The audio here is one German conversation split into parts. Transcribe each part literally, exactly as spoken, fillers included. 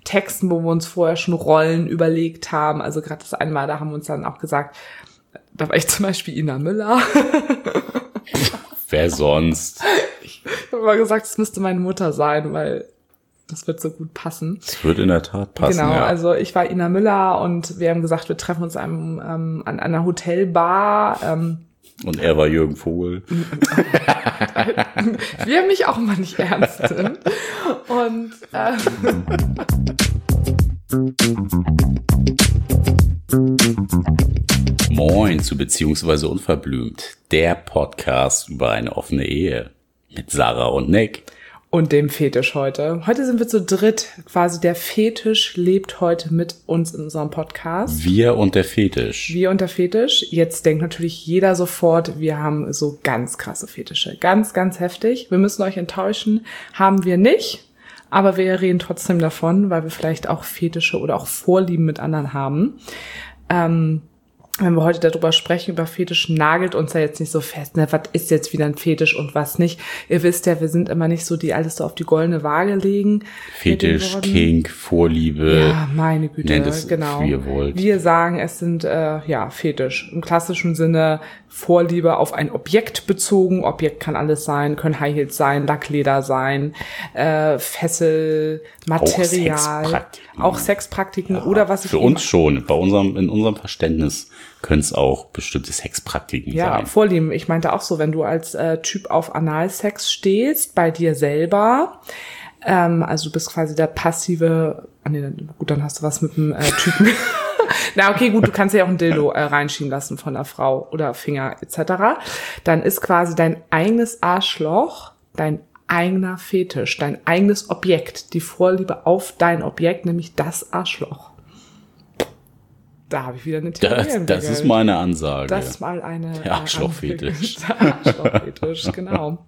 Texten, wo wir uns vorher schon Rollen überlegt haben. Also gerade das eine Mal, da haben wir uns dann auch gesagt, da war ich zum Beispiel Ina Müller. Wer sonst? Ich habe mal gesagt, es müsste meine Mutter sein, weil das wird so gut passen. Das wird in der Tat passen, Genau, ja. also ich war Ina Müller und wir haben gesagt, wir treffen uns einem, ähm, an einer Hotelbar. Ähm, und er war Jürgen Vogel. Wie er mich auch immer nicht ernst nimmt. Und äh, Moin zu Beziehungsweise Unverblümt, der Podcast über eine offene Ehe mit Sarah und Nick. Und dem Fetisch heute. Heute sind wir zu dritt. Quasi der Fetisch lebt heute mit uns in unserem Podcast. Wir und der Fetisch. Wir und der Fetisch. Jetzt denkt natürlich jeder sofort, wir haben so ganz krasse Fetische. Ganz, ganz heftig. Wir müssen euch enttäuschen. Haben wir nicht. Aber wir reden trotzdem davon, weil wir vielleicht auch Fetische oder auch Vorlieben mit anderen haben. Ähm, wenn wir heute darüber sprechen, über Fetisch, nagelt uns ja jetzt nicht so fest, ne? Was ist jetzt wieder ein Fetisch und was nicht. Ihr wisst ja, wir sind immer nicht so, die alles so auf die goldene Waage legen. Fetisch, Kink, Vorliebe. Ja, meine Güte, nennt es, genau. wie ihr wollt. Wir sagen, es sind, äh, ja, Fetisch. Im klassischen Sinne Vorliebe auf ein Objekt bezogen. Objekt kann alles sein, können High Heels sein, Lackleder sein, äh, Fessel, Material. Auch Sexpraktiken. Auch Sexpraktiken ja, oder was ich Für uns schon, bei unserem, in unserem Verständnis können es auch bestimmte Sexpraktiken ja, sein. Ja, Vorlieben. Ich meinte auch so, wenn du als äh, Typ auf Analsex stehst, bei dir selber, ähm, also du bist quasi der passive, ah nee, dann, gut, dann hast du was mit dem äh, Typen. Na okay, gut, du kannst ja auch ein Dildo äh, reinschieben lassen von der Frau oder Finger et cetera. Dann ist quasi dein eigenes Arschloch dein eigener Fetisch, dein eigenes Objekt, die Vorliebe auf dein Objekt, nämlich das Arschloch. Da habe ich wieder eine Theorie Das, das ist meine Ansage. Das ist mal eine... Der Arschlochfetisch. Der Arschlochfetisch, genau.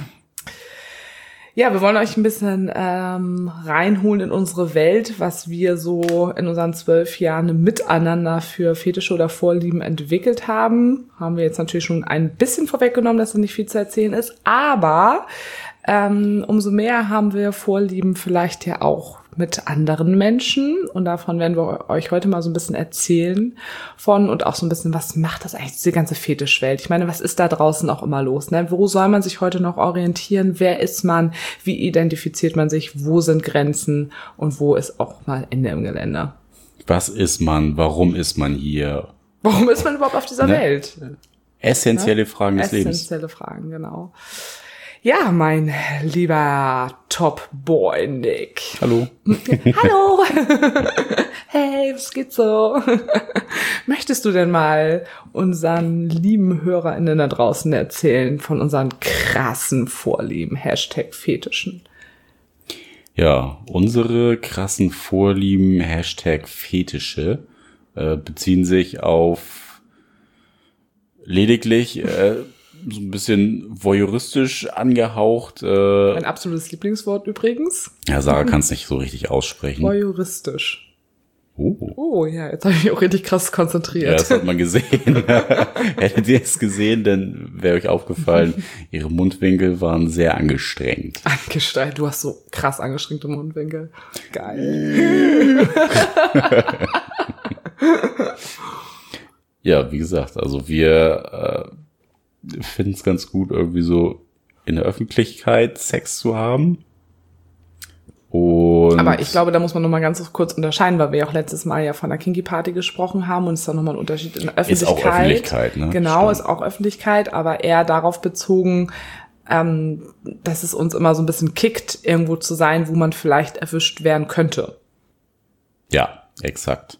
Ja, wir wollen euch ein bisschen ähm, reinholen in unsere Welt, was wir so in unseren zwölf Jahren miteinander für Fetische oder Vorlieben entwickelt haben. Haben wir jetzt natürlich schon ein bisschen vorweggenommen, dass da nicht viel zu erzählen ist. Aber ähm, umso mehr haben wir Vorlieben vielleicht ja auch mit anderen Menschen. Und davon werden wir euch heute mal so ein bisschen erzählen von und auch so ein bisschen, was macht das eigentlich, diese ganze Fetischwelt? Ich meine, was ist da draußen auch immer los? Ne? Wo soll man sich heute noch orientieren? Wer ist man? Wie identifiziert man sich? Wo sind Grenzen? Und wo ist auch mal Ende im Gelände? Was ist man? Warum ist man hier? Warum ist man überhaupt auf dieser ne? Welt? Essentielle ne? Fragen des Essentielle Lebens. Essentielle Fragen, genau. Ja, mein lieber Top-Boy Nick. Hallo. Hallo. Hey, was geht so? Möchtest du denn mal unseren lieben HörerInnen da draußen erzählen von unseren krassen Vorlieben, Hashtag Fetischen? Ja, unsere krassen Vorlieben, Hashtag Fetische, äh, beziehen sich auf lediglich... Äh, so ein bisschen voyeuristisch angehaucht. Äh, Mein absolutes Lieblingswort übrigens. Ja, Sarah kann es nicht so richtig aussprechen. Voyeuristisch. Oh. Oh ja, jetzt habe ich mich auch richtig krass konzentriert. Ja, das hat man gesehen. Hättet ihr es gesehen, dann wäre euch aufgefallen, ihre Mundwinkel waren sehr angestrengt. Angestrengt, du hast so krass angestrengte Mundwinkel. Geil. Ja, wie gesagt, also wir... Äh, finden es ganz gut, irgendwie so in der Öffentlichkeit Sex zu haben. Und aber ich glaube, da muss man noch mal ganz kurz unterscheiden, weil wir ja auch letztes Mal ja von der Kinky Party gesprochen haben und es ist dann nochmal ein Unterschied in der Öffentlichkeit. Ist auch Öffentlichkeit, ne? Genau, Stimmt. Ist auch Öffentlichkeit, aber eher darauf bezogen, ähm, dass es uns immer so ein bisschen kickt, irgendwo zu sein, wo man vielleicht erwischt werden könnte. Ja, exakt.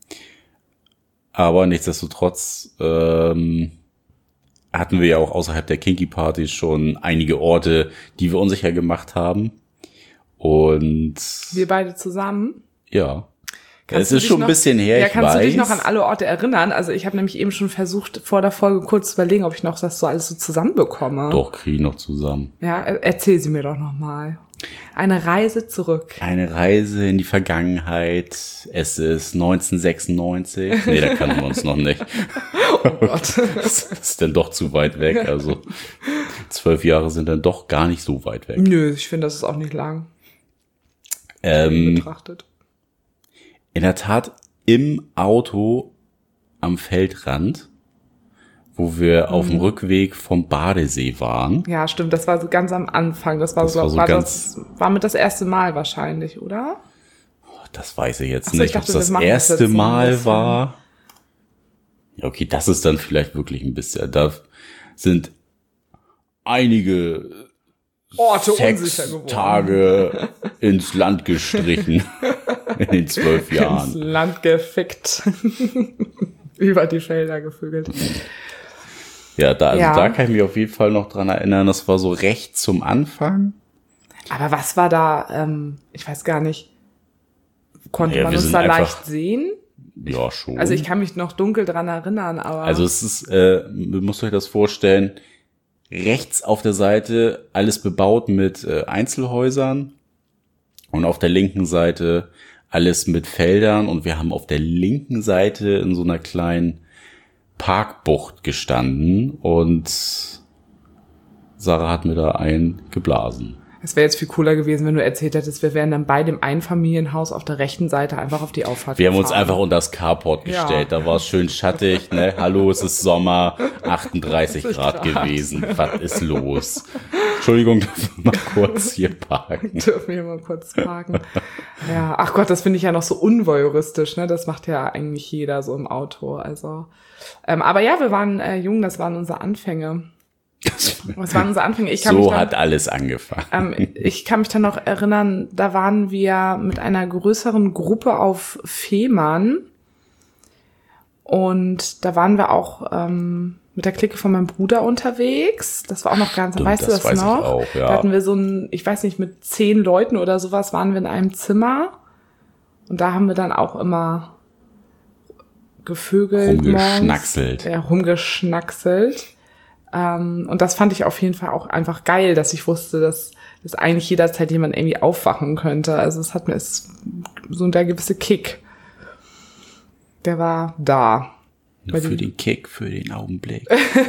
Aber nichtsdestotrotz ähm, hatten wir ja auch außerhalb der Kinky Party schon einige Orte, die wir unsicher gemacht haben. Und wir beide zusammen? Ja. Kannst es ist schon noch, ein bisschen her, ja, ich kannst weiß. du dich noch an alle Orte erinnern? Also ich habe nämlich eben schon versucht, vor der Folge kurz zu überlegen, ob ich noch das so alles so zusammenbekomme. Doch, kriege ich noch zusammen. Ja, erzähl sie mir doch noch mal. Eine Reise zurück. Eine Reise in die Vergangenheit. Es ist neunzehnhundertsechsundneunzig. Nee, da kannten wir uns noch nicht. Oh Gott. Das ist dann doch zu weit weg. Also zwölf Jahre sind dann doch gar nicht so weit weg. Nö, ich finde, das ist auch nicht lang. Ähm, betrachtet. in der Tat im Auto am Feldrand, wo wir mhm. auf dem Rückweg vom Badesee waren. Ja, stimmt, das war so ganz am Anfang. Das war, das so, war, so war, das, war mit das erste Mal wahrscheinlich, oder? Das weiß ich jetzt Ach so, nicht, ich dachte, ob es das erste Mal war. Ja, okay, das ist dann vielleicht wirklich ein bisschen, da sind einige Orte unsicher geworden. Tage ins Land gestrichen in den zwölf Jahren. Ins Land gefickt. Über die Felder gevögelt. Ja, da, also ja. da kann ich mich auf jeden Fall noch dran erinnern, das war so recht zum Anfang. Aber was war da, ähm, ich weiß gar nicht, konnte ja, man uns da einfach leicht sehen? Ja, schon. Also ich kann mich noch dunkel dran erinnern, aber... Also es ist, äh, ihr müsst euch das vorstellen, rechts auf der Seite alles bebaut mit äh, Einzelhäusern und auf der linken Seite alles mit Feldern und wir haben auf der linken Seite in so einer kleinen Parkbucht gestanden und Sarah hat mir da einen geblasen. Es wäre jetzt viel cooler gewesen, wenn du erzählt hättest, wir wären dann bei dem Einfamilienhaus auf der rechten Seite einfach auf die Auffahrt Wir gefahren. haben uns einfach unter das Carport gestellt. Ja. Da war es schön schattig. Ne? Hallo, es ist Sommer, achtunddreißig Grad gewesen. Was ist los? Entschuldigung, dürfen wir mal kurz hier parken? Dürfen wir mal kurz parken. Ja, ach Gott, das finde ich ja noch so unvoyeuristisch. Ne? Das macht ja eigentlich jeder so im Auto. Also, ähm, aber ja, wir waren äh, jung, das waren unsere Anfänge. Was waren unsere Anfänge? Ich kann so mich dann, hat alles angefangen. Ähm, ich kann mich dann noch erinnern, da waren wir mit einer größeren Gruppe auf Fehmarn und da waren wir auch ähm, mit der Clique von meinem Bruder unterwegs. Das war auch noch ganz, Stimmt, weißt du das, das noch? Ich auch, ja. Da hatten wir so ein, ich weiß nicht, mit zehn Leuten oder sowas waren wir in einem Zimmer und da haben wir dann auch immer gevögelt. Rumgeschnackselt. Ja, rumgeschnackselt. Um, und das fand ich auf jeden Fall auch einfach geil, dass ich wusste, dass, dass eigentlich jederzeit jemand irgendwie aufwachen könnte. Also es hat mir ist so der gewisse Kick. Der war da. Nur für den Kick, für den Augenblick.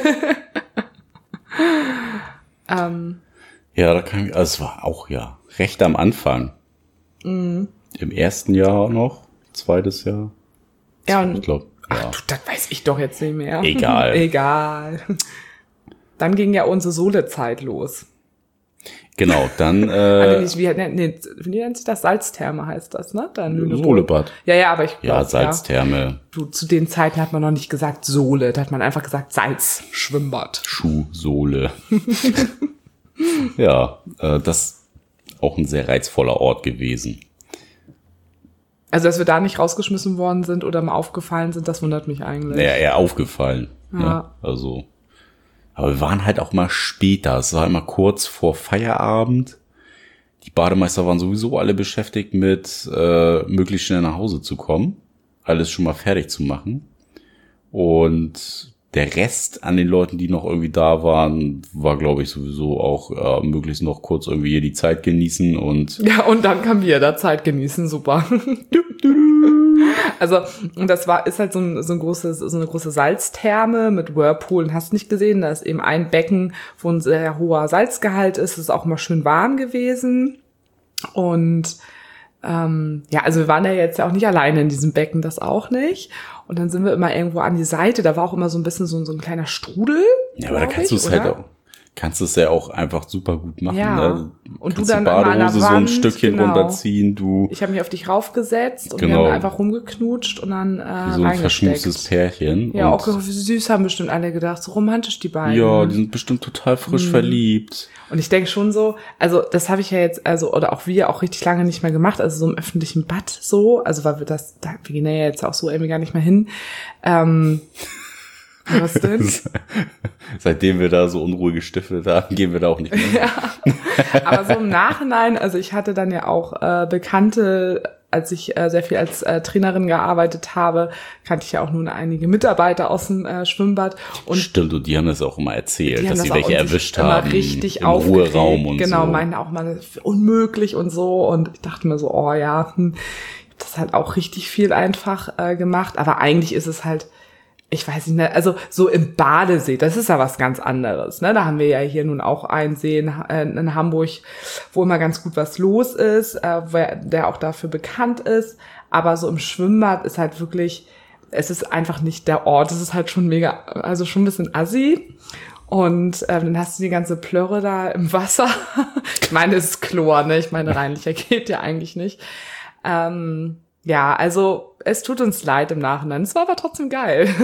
um, ja, da kann ich, also es war auch ja recht am Anfang. Mm. Im ersten Jahr noch, zweites Jahr. Ja, und ich glaube. Ach ja. du, das weiß ich doch jetzt nicht mehr. Egal. Egal. Dann ging ja unsere Sohle-Zeit los. Genau, dann... Äh, also wie, nee, wie nennt sich das? Salztherme heißt das, ne? Solebad. Ja, ja, aber ich glaube... Ja, Salztherme. Ja, du, zu den Zeiten hat man noch nicht gesagt Sohle, da hat man einfach gesagt Salzschwimmbad. Schuhsohle. Ja, äh, das ist auch ein sehr reizvoller Ort gewesen. Also, dass wir da nicht rausgeschmissen worden sind oder mal aufgefallen sind, das wundert mich eigentlich. Naja, eher aufgefallen. Ja. Ne? Also... Aber wir waren halt auch mal später. Es war immer kurz vor Feierabend. Die Bademeister waren sowieso alle beschäftigt mit, äh, möglichst schnell nach Hause zu kommen. Alles schon mal fertig zu machen. Und der Rest an den Leuten, die noch irgendwie da waren, war, glaube ich, sowieso auch äh, möglichst noch kurz irgendwie hier die Zeit genießen und... Ja, und dann kann wir da Zeit genießen. Super. Also, und das war, ist halt so ein, so ein großes, so eine große Salztherme mit Whirlpool, und hast nicht gesehen, da ist eben ein Becken, wo ein sehr hoher Salzgehalt ist, das ist auch immer schön warm gewesen. Und, ähm, ja, also wir waren ja jetzt ja auch nicht alleine in diesem Becken, das auch nicht. Und dann sind wir immer irgendwo an die Seite, da war auch immer so ein bisschen so, so ein kleiner Strudel. Ja, aber da kannst du es halt auch. Kannst du es ja auch einfach super gut machen. Ja. Ne? Und kannst du dann die Badehose an der so ein Wand, Stückchen genau. runterziehen, du. Ich habe mich auf dich raufgesetzt und genau. wir haben einfach rumgeknutscht und dann äh, wie so ein verschmutztes Pärchen. Ja, und auch süß haben bestimmt alle gedacht, so romantisch die beiden. Ja, die sind bestimmt total frisch mhm. verliebt. Und ich denke schon so, also das habe ich ja jetzt, also oder auch wir auch richtig lange nicht mehr gemacht, also so im öffentlichen Bad so, also weil wir das, da, wir gehen ja jetzt auch so irgendwie gar nicht mehr hin. Ähm, was denn? Seitdem wir da so Unruhe gestiftet haben, gehen wir da auch nicht mehr. Ja, aber so im Nachhinein, also ich hatte dann ja auch äh, Bekannte, als ich äh, sehr viel als äh, Trainerin gearbeitet habe, kannte ich ja auch nun einige Mitarbeiter aus dem äh, Schwimmbad. Und stimmt, und die haben das auch immer erzählt, dass das sie welche erwischt haben richtig im Ruheraum und genau, so. Genau, meinten auch mal unmöglich und so. Und ich dachte mir so, oh ja, hm, ich hab das halt auch richtig viel einfach äh, gemacht. Aber eigentlich ist es halt ich weiß nicht, also so im Badesee, das ist ja was ganz anderes, ne? Da haben wir ja hier nun auch einen See in, in Hamburg, wo immer ganz gut was los ist, äh, der auch dafür bekannt ist. Aber so im Schwimmbad ist halt wirklich, es ist einfach nicht der Ort. Es ist halt schon mega, also schon ein bisschen assi. Und ähm, dann hast du die ganze Plörre da im Wasser. Ich meine, es ist Chlor, ne? Ich meine, reinlicher geht ja eigentlich nicht. Ähm, ja, also es tut uns leid im Nachhinein. Es war aber trotzdem geil.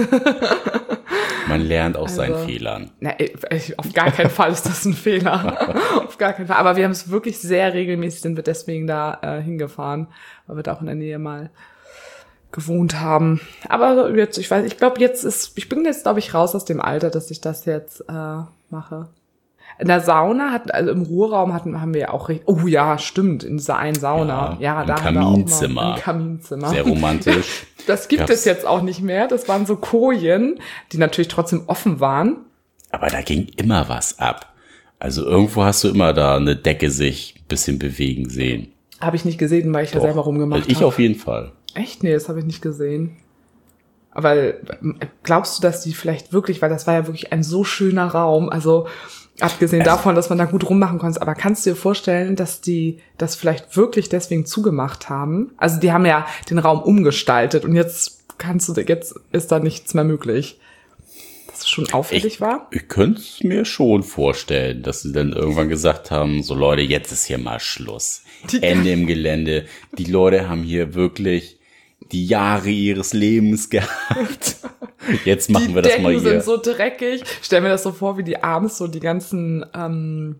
Man lernt aus also, seinen Fehlern. Na, ich, auf gar keinen Fall ist das ein Fehler. Auf gar keinen Fall. Aber wir haben es wirklich sehr regelmäßig, sind wir deswegen da äh, hingefahren, weil wir da auch in der Nähe mal gewohnt haben. Aber jetzt, ich weiß, ich glaube, jetzt ist, ich bin jetzt, glaube ich, raus aus dem Alter, dass ich das jetzt äh, mache. In der Sauna hatten, also im Ruheraum hatten, haben wir ja auch, oh ja, stimmt, in dieser einen Sauna. Ja, ja da haben wir auch noch ein Kaminzimmer. Sehr romantisch. Das gibt Gab's. es jetzt auch nicht mehr. Das waren so Kojen, die natürlich trotzdem offen waren. Aber da ging immer was ab. Also irgendwo hast du immer da eine Decke sich ein bisschen bewegen sehen. Habe ich nicht gesehen, weil ich Doch. ja selber rumgemacht habe. Ich auf jeden Fall. Echt? Nee, das habe ich nicht gesehen. Aber glaubst du, dass die vielleicht wirklich, weil das war ja wirklich ein so schöner Raum, also abgesehen also, davon, dass man da gut rummachen konnte, aber kannst du dir vorstellen, dass die das vielleicht wirklich deswegen zugemacht haben? Also die haben ja den Raum umgestaltet und jetzt kannst du, jetzt ist da nichts mehr möglich. Dass es schon auffällig ich, war? Ich könnte es mir schon vorstellen, dass sie dann irgendwann gesagt haben, so Leute, jetzt ist hier mal Schluss. Die Ende im Gelände. Die Leute haben hier wirklich die Jahre ihres Lebens gehabt. Jetzt machen die wir das Decken mal hier. Die sind so dreckig. Stell mir das so vor, wie die abends so die ganzen ähm,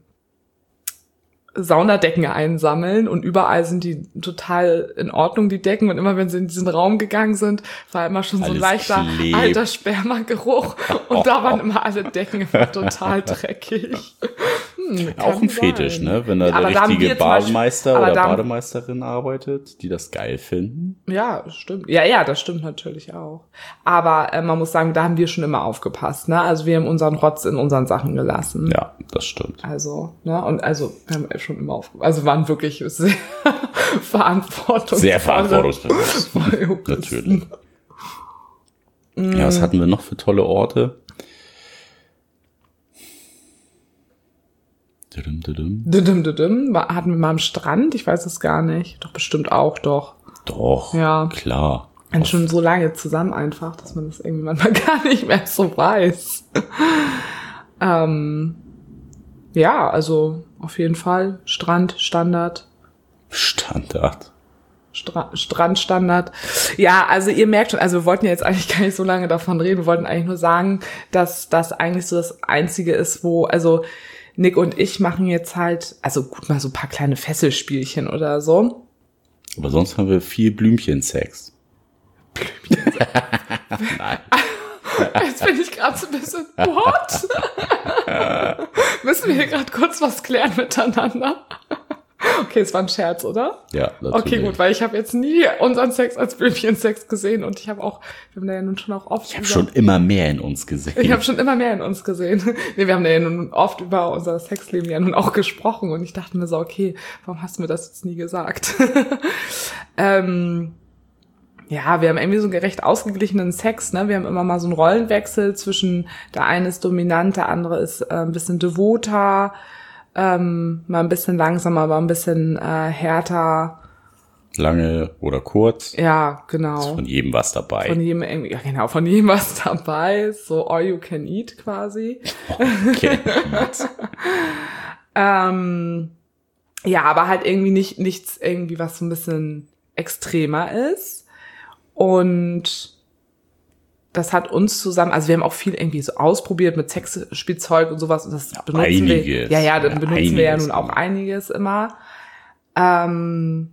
Saunadecken einsammeln und überall sind die total in Ordnung, die Decken. Und immer, wenn sie in diesen Raum gegangen sind, war immer schon so ein leichter klebt. alter Spermageruch. Und da waren immer alle Decken immer total dreckig. Hm, auch ein Fetisch, sein. ne? Wenn da aber der richtige Bademeister Beispiel, oder da, Bademeisterin arbeitet, die das geil finden. Ja, stimmt. Ja, ja, das stimmt natürlich auch. Aber äh, man muss sagen, da haben wir schon immer aufgepasst, ne? Also wir haben unseren Rotz in unseren Sachen gelassen. Ja, das stimmt. Also, ne? Und also wir haben schon immer aufgepasst. Also waren wirklich sehr verantwortungsvoll. Sehr verantwortungsbewusst. Natürlich. Mm. Ja, was hatten wir noch für tolle Orte? Dudum, dudum. Dudum, dudum. Hatten wir mal am Strand? Ich weiß es gar nicht. Doch, bestimmt auch, doch. Doch, ja. Klar. Und schon so lange zusammen einfach, dass man das irgendwie manchmal gar nicht mehr so weiß. ähm, ja, also auf jeden Fall Strand, Standard. Standard. Stra- Strandstandard. Ja, also ihr merkt schon, also wir wollten ja jetzt eigentlich gar nicht so lange davon reden. Wir wollten eigentlich nur sagen, dass das eigentlich so das Einzige ist, wo, also Nick und ich machen jetzt halt, also gut, mal so ein paar kleine Fesselspielchen oder so. Aber sonst haben wir viel Blümchensex. Blümchensex? Nein. Jetzt bin ich gerade so ein bisschen, what? Müssen wir hier gerade kurz was klären miteinander? Okay, es war ein Scherz, oder? Ja, natürlich. Okay, gut, weil ich habe jetzt nie unseren Sex als Blümchensex gesehen und ich habe auch, wir haben da ja nun schon auch oft Ich habe schon immer mehr in uns gesehen. Ich habe schon immer mehr in uns gesehen. Nee, wir haben ja nun oft über unser Sexleben ja nun auch gesprochen und ich dachte mir so, okay, warum hast du mir das jetzt nie gesagt? ähm, ja, wir haben irgendwie so einen gerecht ausgeglichenen Sex, ne? Wir haben immer mal so einen Rollenwechsel zwischen, der eine ist dominant, der andere ist äh, ein bisschen devoter, ähm, mal ein bisschen langsamer, aber ein bisschen äh, härter. Lange oder kurz. Ja, genau. Ist von jedem was dabei. Von jedem irgendwie, ja genau, von jedem was dabei. So all you can eat quasi. Okay. ähm, ja, aber halt irgendwie nicht nichts irgendwie, was so ein bisschen extremer ist. Und das hat uns zusammen, also wir haben auch viel irgendwie so ausprobiert mit Sexspielzeug und sowas und das ja, benutzen einiges. wir. Ja, ja, dann ja, benutzen einiges. wir ja nun auch einiges immer. Ähm,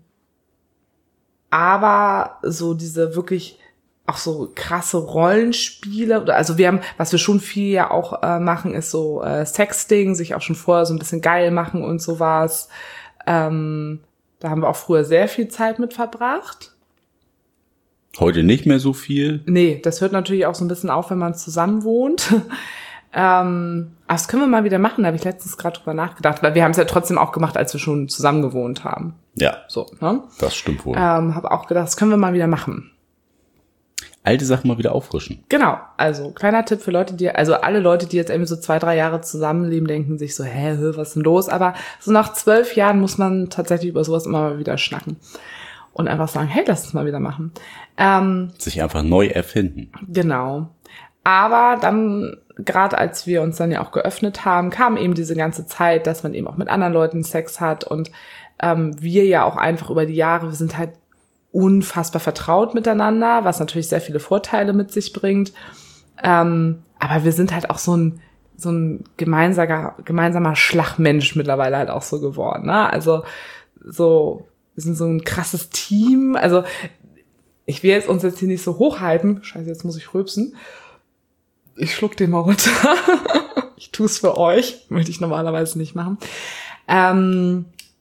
aber so diese wirklich auch so krasse Rollenspiele oder also wir haben, was wir schon viel ja auch äh, machen, ist so äh, Sexting, sich auch schon vorher so ein bisschen geil machen und sowas. Ähm, da haben wir auch früher sehr viel Zeit mit verbracht. Heute nicht mehr so viel. Nee, das hört natürlich auch so ein bisschen auf, wenn man zusammen wohnt. ähm, aber das können wir mal wieder machen, da habe ich letztens gerade drüber nachgedacht, weil wir haben es ja trotzdem auch gemacht, als wir schon zusammen gewohnt haben. Ja, so, ne? Das stimmt wohl. Ähm, habe auch gedacht, das können wir mal wieder machen. alte Sachen mal wieder auffrischen. Genau, also kleiner Tipp für Leute, die, also alle Leute, die jetzt irgendwie so zwei, drei Jahre zusammenleben, denken sich so, hä, was ist denn los? Aber so nach zwölf Jahren muss man tatsächlich über sowas immer mal wieder schnacken und einfach sagen, hey, lass es mal wieder machen. Ähm, Sich einfach neu erfinden. Genau. Aber dann, gerade als wir uns dann ja auch geöffnet haben, kam eben diese ganze Zeit, dass man eben auch mit anderen Leuten Sex hat und ähm, wir ja auch einfach über die Jahre, wir sind halt unfassbar vertraut miteinander, was natürlich sehr viele Vorteile mit sich bringt. Ähm, aber wir sind halt auch so ein so ein gemeinsamer gemeinsamer Schlagmensch mittlerweile halt auch so geworden. Ne? Also so wir sind so ein krasses Team. Also ich will jetzt uns jetzt hier nicht so hochhypen. Scheiße, jetzt muss ich rülpsen. Ich schluck den mal runter. Ich tue es für euch. Möchte ich normalerweise nicht machen. Ähm,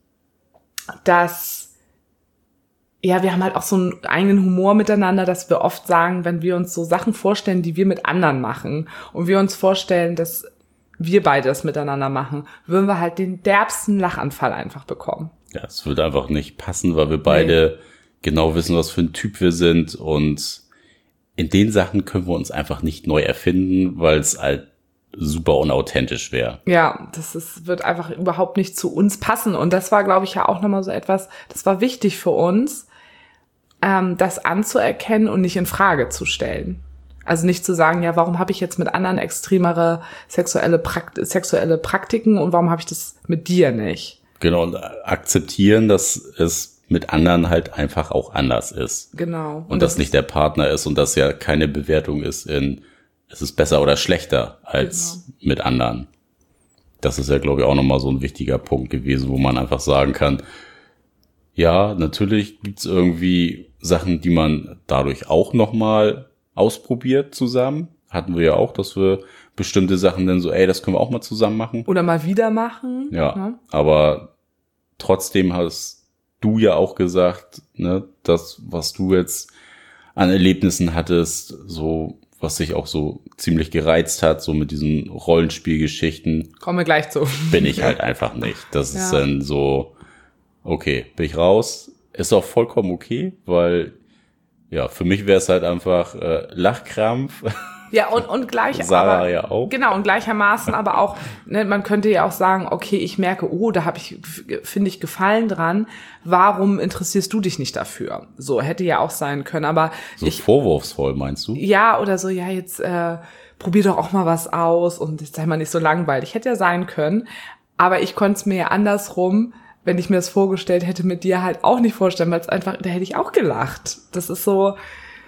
dass Ja, wir haben halt auch so einen eigenen Humor miteinander, dass wir oft sagen, wenn wir uns so Sachen vorstellen, die wir mit anderen machen und wir uns vorstellen, dass wir beide das miteinander machen, würden wir halt den derbsten Lachanfall einfach bekommen. Ja, es würde einfach nicht passen, weil wir beide nee. genau wissen, was für ein Typ wir sind und in den Sachen können wir uns einfach nicht neu erfinden, weil es halt super unauthentisch wäre. Ja, das ist, wird einfach überhaupt nicht zu uns passen und das war, glaube ich, ja auch nochmal so etwas, das war wichtig für uns, ähm, das anzuerkennen und nicht in Frage zu stellen. Also nicht zu sagen, ja, warum habe ich jetzt mit anderen extremere sexuelle, Prakt- sexuelle Praktiken und warum habe ich das mit dir nicht? Genau, und akzeptieren, dass es mit anderen halt einfach auch anders ist. Genau. Und, und das, das nicht der Partner ist und das ja keine Bewertung ist in, es ist besser oder schlechter als genau. mit anderen. Das ist ja, glaube ich, auch nochmal so ein wichtiger Punkt gewesen, wo man einfach sagen kann, ja, natürlich gibt's irgendwie Sachen, die man dadurch auch nochmal ausprobiert zusammen. Hatten wir ja auch, dass wir bestimmte Sachen dann so, ey, das können wir auch mal zusammen machen. Oder mal wieder machen. Ja, ja. Aber trotzdem hast du ja auch gesagt, ne, das, was du jetzt an Erlebnissen hattest, so, was sich auch so ziemlich gereizt hat, so mit diesen Rollenspielgeschichten. Kommen wir gleich zu. Bin ich halt einfach nicht. Das ja. ist dann so, okay, bin ich raus. Ist auch vollkommen okay, weil, ja, für mich wäre es halt einfach äh, Lachkrampf. Ja, und, und gleich, Sarah aber, ja auch. Genau, und gleichermaßen aber auch, ne, man könnte ja auch sagen, okay, ich merke, oh, da habe ich, finde ich, Gefallen dran, warum interessierst du dich nicht dafür? So, hätte ja auch sein können, aber so ich, vorwurfsvoll, meinst du? Ja, oder so, ja, jetzt äh, probier doch auch mal was aus und jetzt sei mal nicht so langweilig. Hätte ja sein können, aber ich konnte es mir ja andersrum, wenn ich mir das vorgestellt hätte, mit dir halt auch nicht vorstellen, weil es einfach, da hätte ich auch gelacht. Das ist so,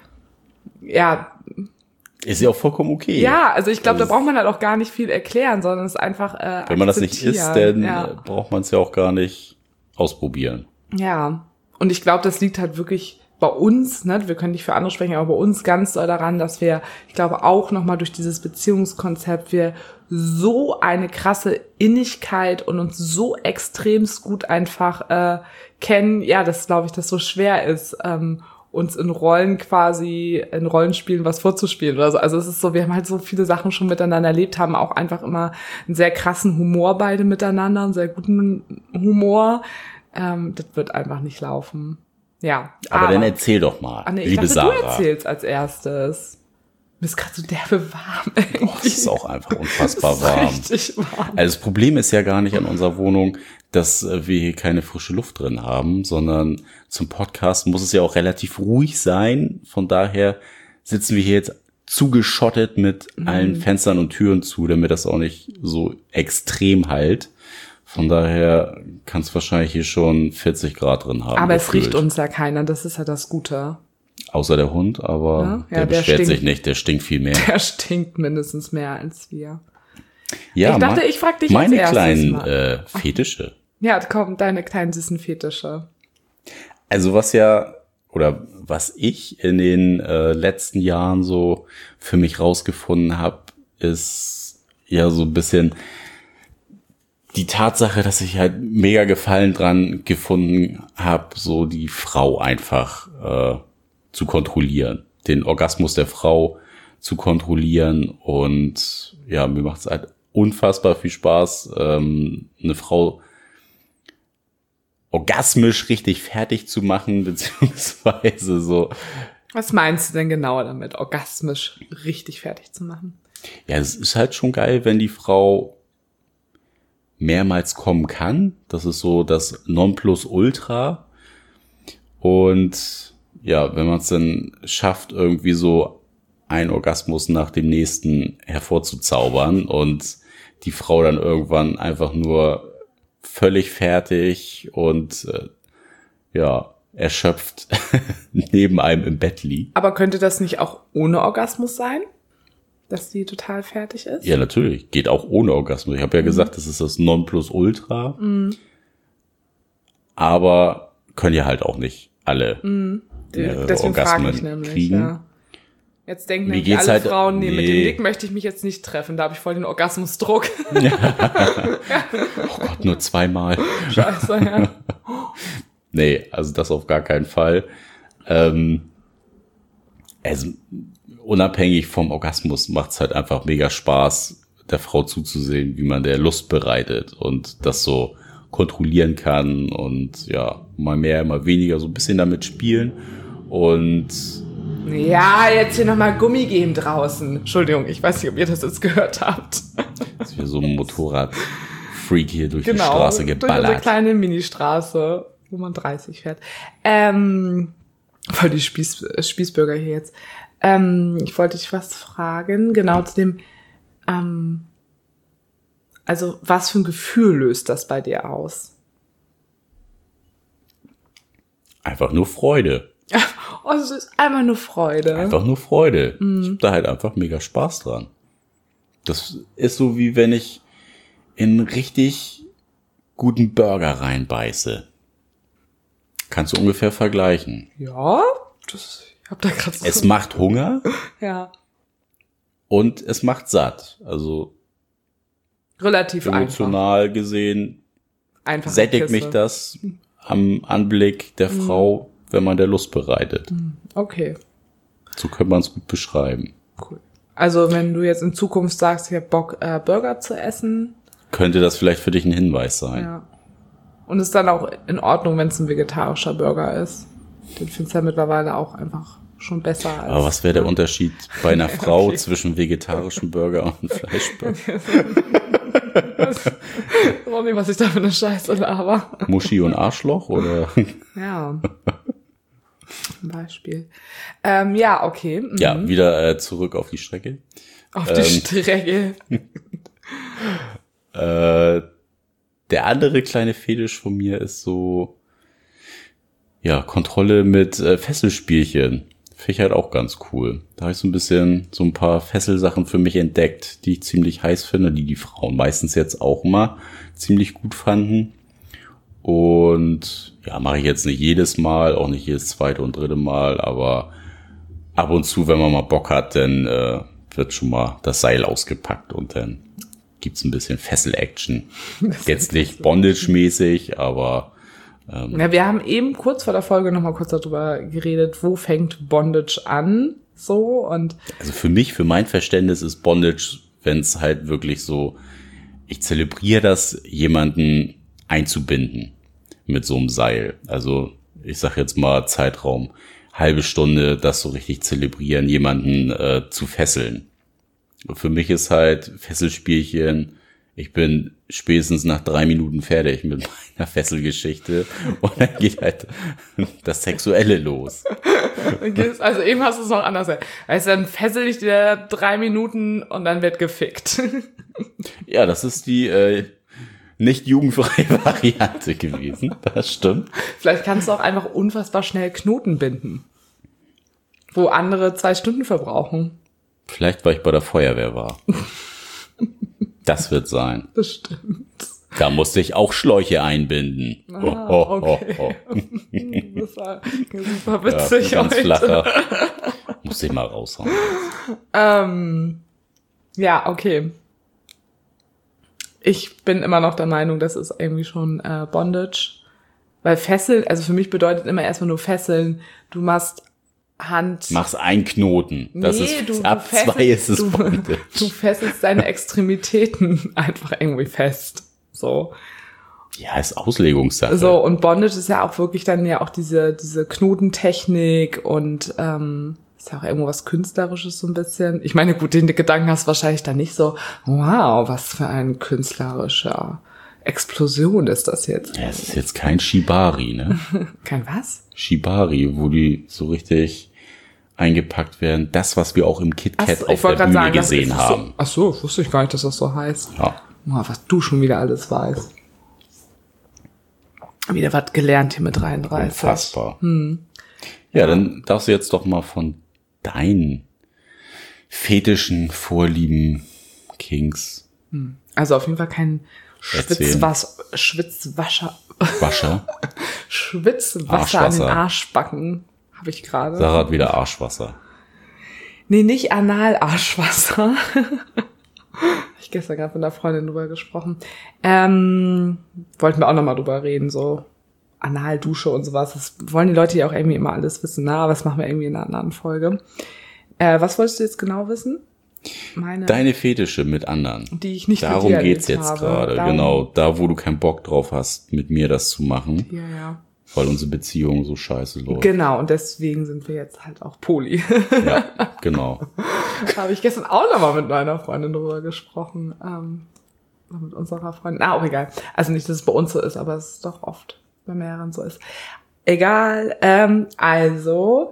ja... Ist ja auch vollkommen okay. Ja, also ich glaube, also da braucht man halt auch gar nicht viel erklären, sondern es ist einfach äh, wenn man das nicht ist, dann ja. braucht man es ja auch gar nicht ausprobieren. Ja, und ich glaube, das liegt halt wirklich bei uns, ne? Wir können nicht für andere sprechen, aber bei uns ganz doll daran, dass wir, ich glaube, auch nochmal durch dieses Beziehungskonzept wir so eine krasse Innigkeit und uns so extremst gut einfach äh, kennen, ja, das glaube ich, das so schwer ist, ähm, uns in Rollen quasi, in Rollenspielen was vorzuspielen oder so. Also es ist so, wir haben halt so viele Sachen schon miteinander erlebt, haben auch einfach immer einen sehr krassen Humor beide miteinander, einen sehr guten Humor. Ähm, das wird einfach nicht laufen. Ja. Aber, aber dann erzähl doch mal, ah, nee, liebe dachte, Sarah. Du erzählst als erstes. Mir ist gerade so derbe warm. Irgendwie. Oh, es ist auch einfach unfassbar das ist warm. Richtig warm. Also das Problem ist ja gar nicht an unserer Wohnung, dass wir hier keine frische Luft drin haben, sondern zum Podcast muss es ja auch relativ ruhig sein. Von daher sitzen wir hier jetzt zugeschottet mit mhm. allen Fenstern und Türen zu, damit das auch nicht so extrem halt. Von daher kann es wahrscheinlich hier schon vierzig Grad drin haben. Aber gefühlt. Es riecht uns ja keiner, das ist ja das Gute. Außer der Hund, aber ja? Ja, der, der beschwert stinkt. sich nicht, der stinkt viel mehr. Der stinkt mindestens mehr als wir. Ja, ich dachte, ich frag dich meine als kleinen mal. Äh, Fetische. Ja, komm, deine kleinen süßen Fetische. Also was ja, oder was ich in den äh, letzten Jahren so für mich rausgefunden habe, ist ja so ein bisschen die Tatsache, dass ich halt mega Gefallen dran gefunden habe, so die Frau einfach äh, zu kontrollieren, den Orgasmus der Frau zu kontrollieren und ja, mir macht es halt unfassbar viel Spaß, ähm, eine Frau orgasmisch richtig fertig zu machen, beziehungsweise so, Was meinst du denn genau damit, orgasmisch richtig fertig zu machen? Ja, es ist halt schon geil, wenn die Frau mehrmals kommen kann. Das ist so das Nonplusultra. Und ja, wenn man es dann schafft, irgendwie so einen Orgasmus nach dem nächsten hervorzuzaubern und die Frau dann irgendwann einfach nur völlig fertig und äh, ja, erschöpft neben einem im Bett liegt. Aber könnte das nicht auch ohne Orgasmus sein? Dass die total fertig ist? Ja, natürlich. Geht auch ohne Orgasmus. Ich habe ja mhm. gesagt, das ist das Nonplusultra. Mhm. Aber können ja halt auch nicht alle mhm. äh, Deswegen Orgasmen ich nämlich, kriegen. Ja. Jetzt denken Mir nämlich alle halt, Frauen, nee, nee, mit dem Nick möchte ich mich jetzt nicht treffen. Da habe ich voll den Orgasmusdruck. Oh Gott, nur zweimal. Scheiße, ja. Nee, also das auf gar keinen Fall. Ähm, also unabhängig vom Orgasmus macht's halt einfach mega Spaß, der Frau zuzusehen, wie man der Lust bereitet und das so kontrollieren kann und ja, mal mehr, mal weniger, so ein bisschen damit spielen und ja, jetzt hier nochmal Gummi geben draußen. Entschuldigung, ich weiß nicht, ob ihr das jetzt gehört habt. Das ist wie so ein Motorrad-Freak hier durch genau, die Straße geballert. Durch eine kleine Ministraße, wo man dreißig fährt. Ähm, voll die Spieß, Spießbürger hier jetzt. Ähm, ich wollte dich was fragen, genau zu dem, ähm, also was für ein Gefühl löst das bei dir aus? Einfach nur Freude. Oh, es ist einfach nur Freude. Einfach nur Freude. Mhm. Ich hab da halt einfach mega Spaß dran. Das ist so, wie wenn ich in einen richtig guten Burger reinbeiße. Kannst du ungefähr vergleichen. Ja, das, ich hab da gerade so. Es macht Hunger. Ja. Und es macht satt. Also relativ emotional einfach. gesehen Einfache sättigt Kiste. mich das am Anblick der Mhm. Frau, wenn man der Lust bereitet. Okay. So könnte man es gut beschreiben. Cool. Also wenn du jetzt in Zukunft sagst, ich hab Bock, äh, Burger zu essen. Könnte das vielleicht für dich ein Hinweis sein. Ja. Und ist dann auch in Ordnung, wenn es ein vegetarischer Burger ist. Den findest du ja mittlerweile auch einfach schon besser als. Aber was wäre der Unterschied bei einer Frau Okay. zwischen vegetarischem Burger und Fleischburger? Ich weiß auch nicht, was ich da für eine Scheiße laber. Muschi und Arschloch oder? Ja. Zum Beispiel. Ähm, ja, okay. Mhm. Ja, wieder äh, zurück auf die Strecke. Auf die ähm, Strecke. Äh, der andere kleine Fetisch von mir ist so, ja, Kontrolle mit äh, Fesselspielchen. Finde ich halt auch ganz cool. Da habe ich so ein bisschen so ein paar Fesselsachen für mich entdeckt, die ich ziemlich heiß finde, die die Frauen meistens jetzt auch immer ziemlich gut fanden. Und ja, mache ich jetzt nicht jedes Mal, auch nicht jedes zweite und dritte Mal, aber ab und zu, wenn man mal Bock hat, dann äh, wird schon mal das Seil ausgepackt und dann gibt's ein bisschen Fessel-Action. Jetzt nicht Bondage-mäßig, aber ähm, Ja, wir haben eben kurz vor der Folge noch mal kurz darüber geredet, wo fängt Bondage an, so, und also für mich, für mein Verständnis ist Bondage, wenn es halt wirklich so, ich zelebriere das, jemanden einzubinden mit so einem Seil. Also ich sag jetzt mal Zeitraum, halbe Stunde, das so richtig zelebrieren, jemanden äh, zu fesseln. Für mich ist halt Fesselspielchen, ich bin spätestens nach drei Minuten fertig mit meiner Fesselgeschichte und dann geht halt das Sexuelle los. also eben hast du es noch anders. Also dann fessel ich dir drei Minuten und dann wird gefickt. Ja, das ist die äh, nicht jugendfreie Variante gewesen, das stimmt. Vielleicht kannst du auch einfach unfassbar schnell Knoten binden, wo andere zwei Stunden verbrauchen. Vielleicht, weil ich bei der Feuerwehr war. Das wird sein. Das stimmt. Da musste ich auch Schläuche einbinden. Ah, oh, oh, okay. oh, oh. Das war super witzig Ja, ganz heute. flacher. Muss ich mal raushauen. Ähm, ja, okay. Ich bin immer noch der Meinung, das ist irgendwie schon äh, Bondage. Weil Fesseln, also für mich bedeutet immer erstmal nur Fesseln. Du machst Hand. Mach's ein Knoten. Das Nee, ist, du- ab du fesselst- zwei ist es du- Bondage. Du fesselst deine Extremitäten einfach irgendwie fest. So. Ja, ist Auslegungssache. So, und Bondage ist ja auch wirklich dann ja auch diese, diese Knotentechnik und, ähm, ist ja auch irgendwo was Künstlerisches so ein bisschen. Ich meine, gut, den Gedanken hast du wahrscheinlich dann nicht so, wow, was für ein künstlerischer Explosion ist das jetzt. Ja, es ist jetzt kein Shibari, ne? Kein was? Shibari, wo die so richtig eingepackt werden. Das, was wir auch im KitKat so, auf der Bühne sagen, gesehen haben. So, ach so, wusste ich gar nicht, dass das so heißt. Ja. Oh, was du schon wieder alles weißt. Wieder was gelernt hier mit dreiunddreißig. Unfassbar. Hm. Ja, dann darfst du jetzt doch mal von deinen fetischen Vorlieben, Kings. Also auf jeden Fall kein Schwitzwas, Schwitzwascher. Wascher. Schwitzwasser an den Arschbacken habe ich gerade. Sarah hat wieder Arschwasser. Nee, nicht Anal-Arschwasser. Ich gestern gerade mit einer Freundin drüber gesprochen. Ähm, wollten wir auch nochmal drüber reden, so Analdusche und sowas. Das wollen die Leute ja auch irgendwie immer alles wissen. Na, aber das machen wir irgendwie in einer anderen Folge. Äh, was wolltest du jetzt genau wissen? Meine, Deine Fetische mit anderen. Die ich nicht Darum mit dir geht's jetzt habe. gerade. Darum. Genau, da wo du keinen Bock drauf hast, mit mir das zu machen. Ja, ja. Weil unsere Beziehung so scheiße läuft. Genau, und deswegen sind wir jetzt halt auch Poly. Ja, genau. Da habe ich gestern auch nochmal mit meiner Freundin drüber gesprochen. Ähm, mit unserer Freundin. Ah, auch egal. Also nicht, dass es bei uns so ist, aber es ist doch oft bei mehreren so ist. Egal. Ähm, also,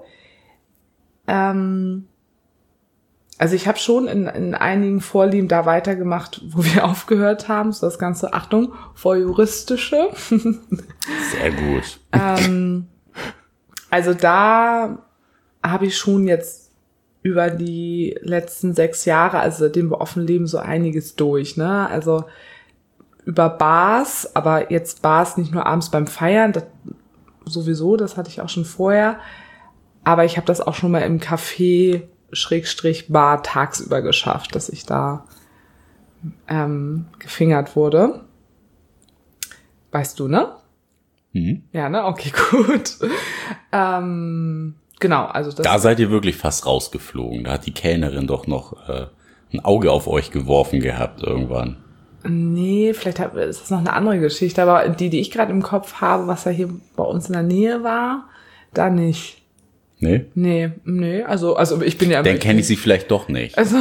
ähm, also ich habe schon in, in einigen Vorlieben da weitergemacht, wo wir aufgehört haben. So das ganze, Achtung, voyeuristische. Sehr gut. ähm, also da habe ich schon jetzt über die letzten sechs Jahre, also seitdem wir offen leben, so einiges durch, ne? Also über Bars, aber jetzt Bars nicht nur abends beim Feiern, das sowieso, das hatte ich auch schon vorher. Aber ich habe das auch schon mal im Café Schrägstrich Bar tagsüber geschafft, dass ich da ähm, gefingert wurde. Weißt du, ne? Mhm. Ja, ne? Okay, gut. ähm, genau, also das. Da seid ihr wirklich fast rausgeflogen. Da hat die Kellnerin doch noch äh, ein Auge auf euch geworfen gehabt irgendwann. Nee, vielleicht hab, ist das noch eine andere Geschichte, aber die, die ich gerade im Kopf habe, was ja hier bei uns in der Nähe war, da nicht. Nee? Nee, nee, also, also ich bin ja... Dann kenne ich sie vielleicht doch nicht. Also,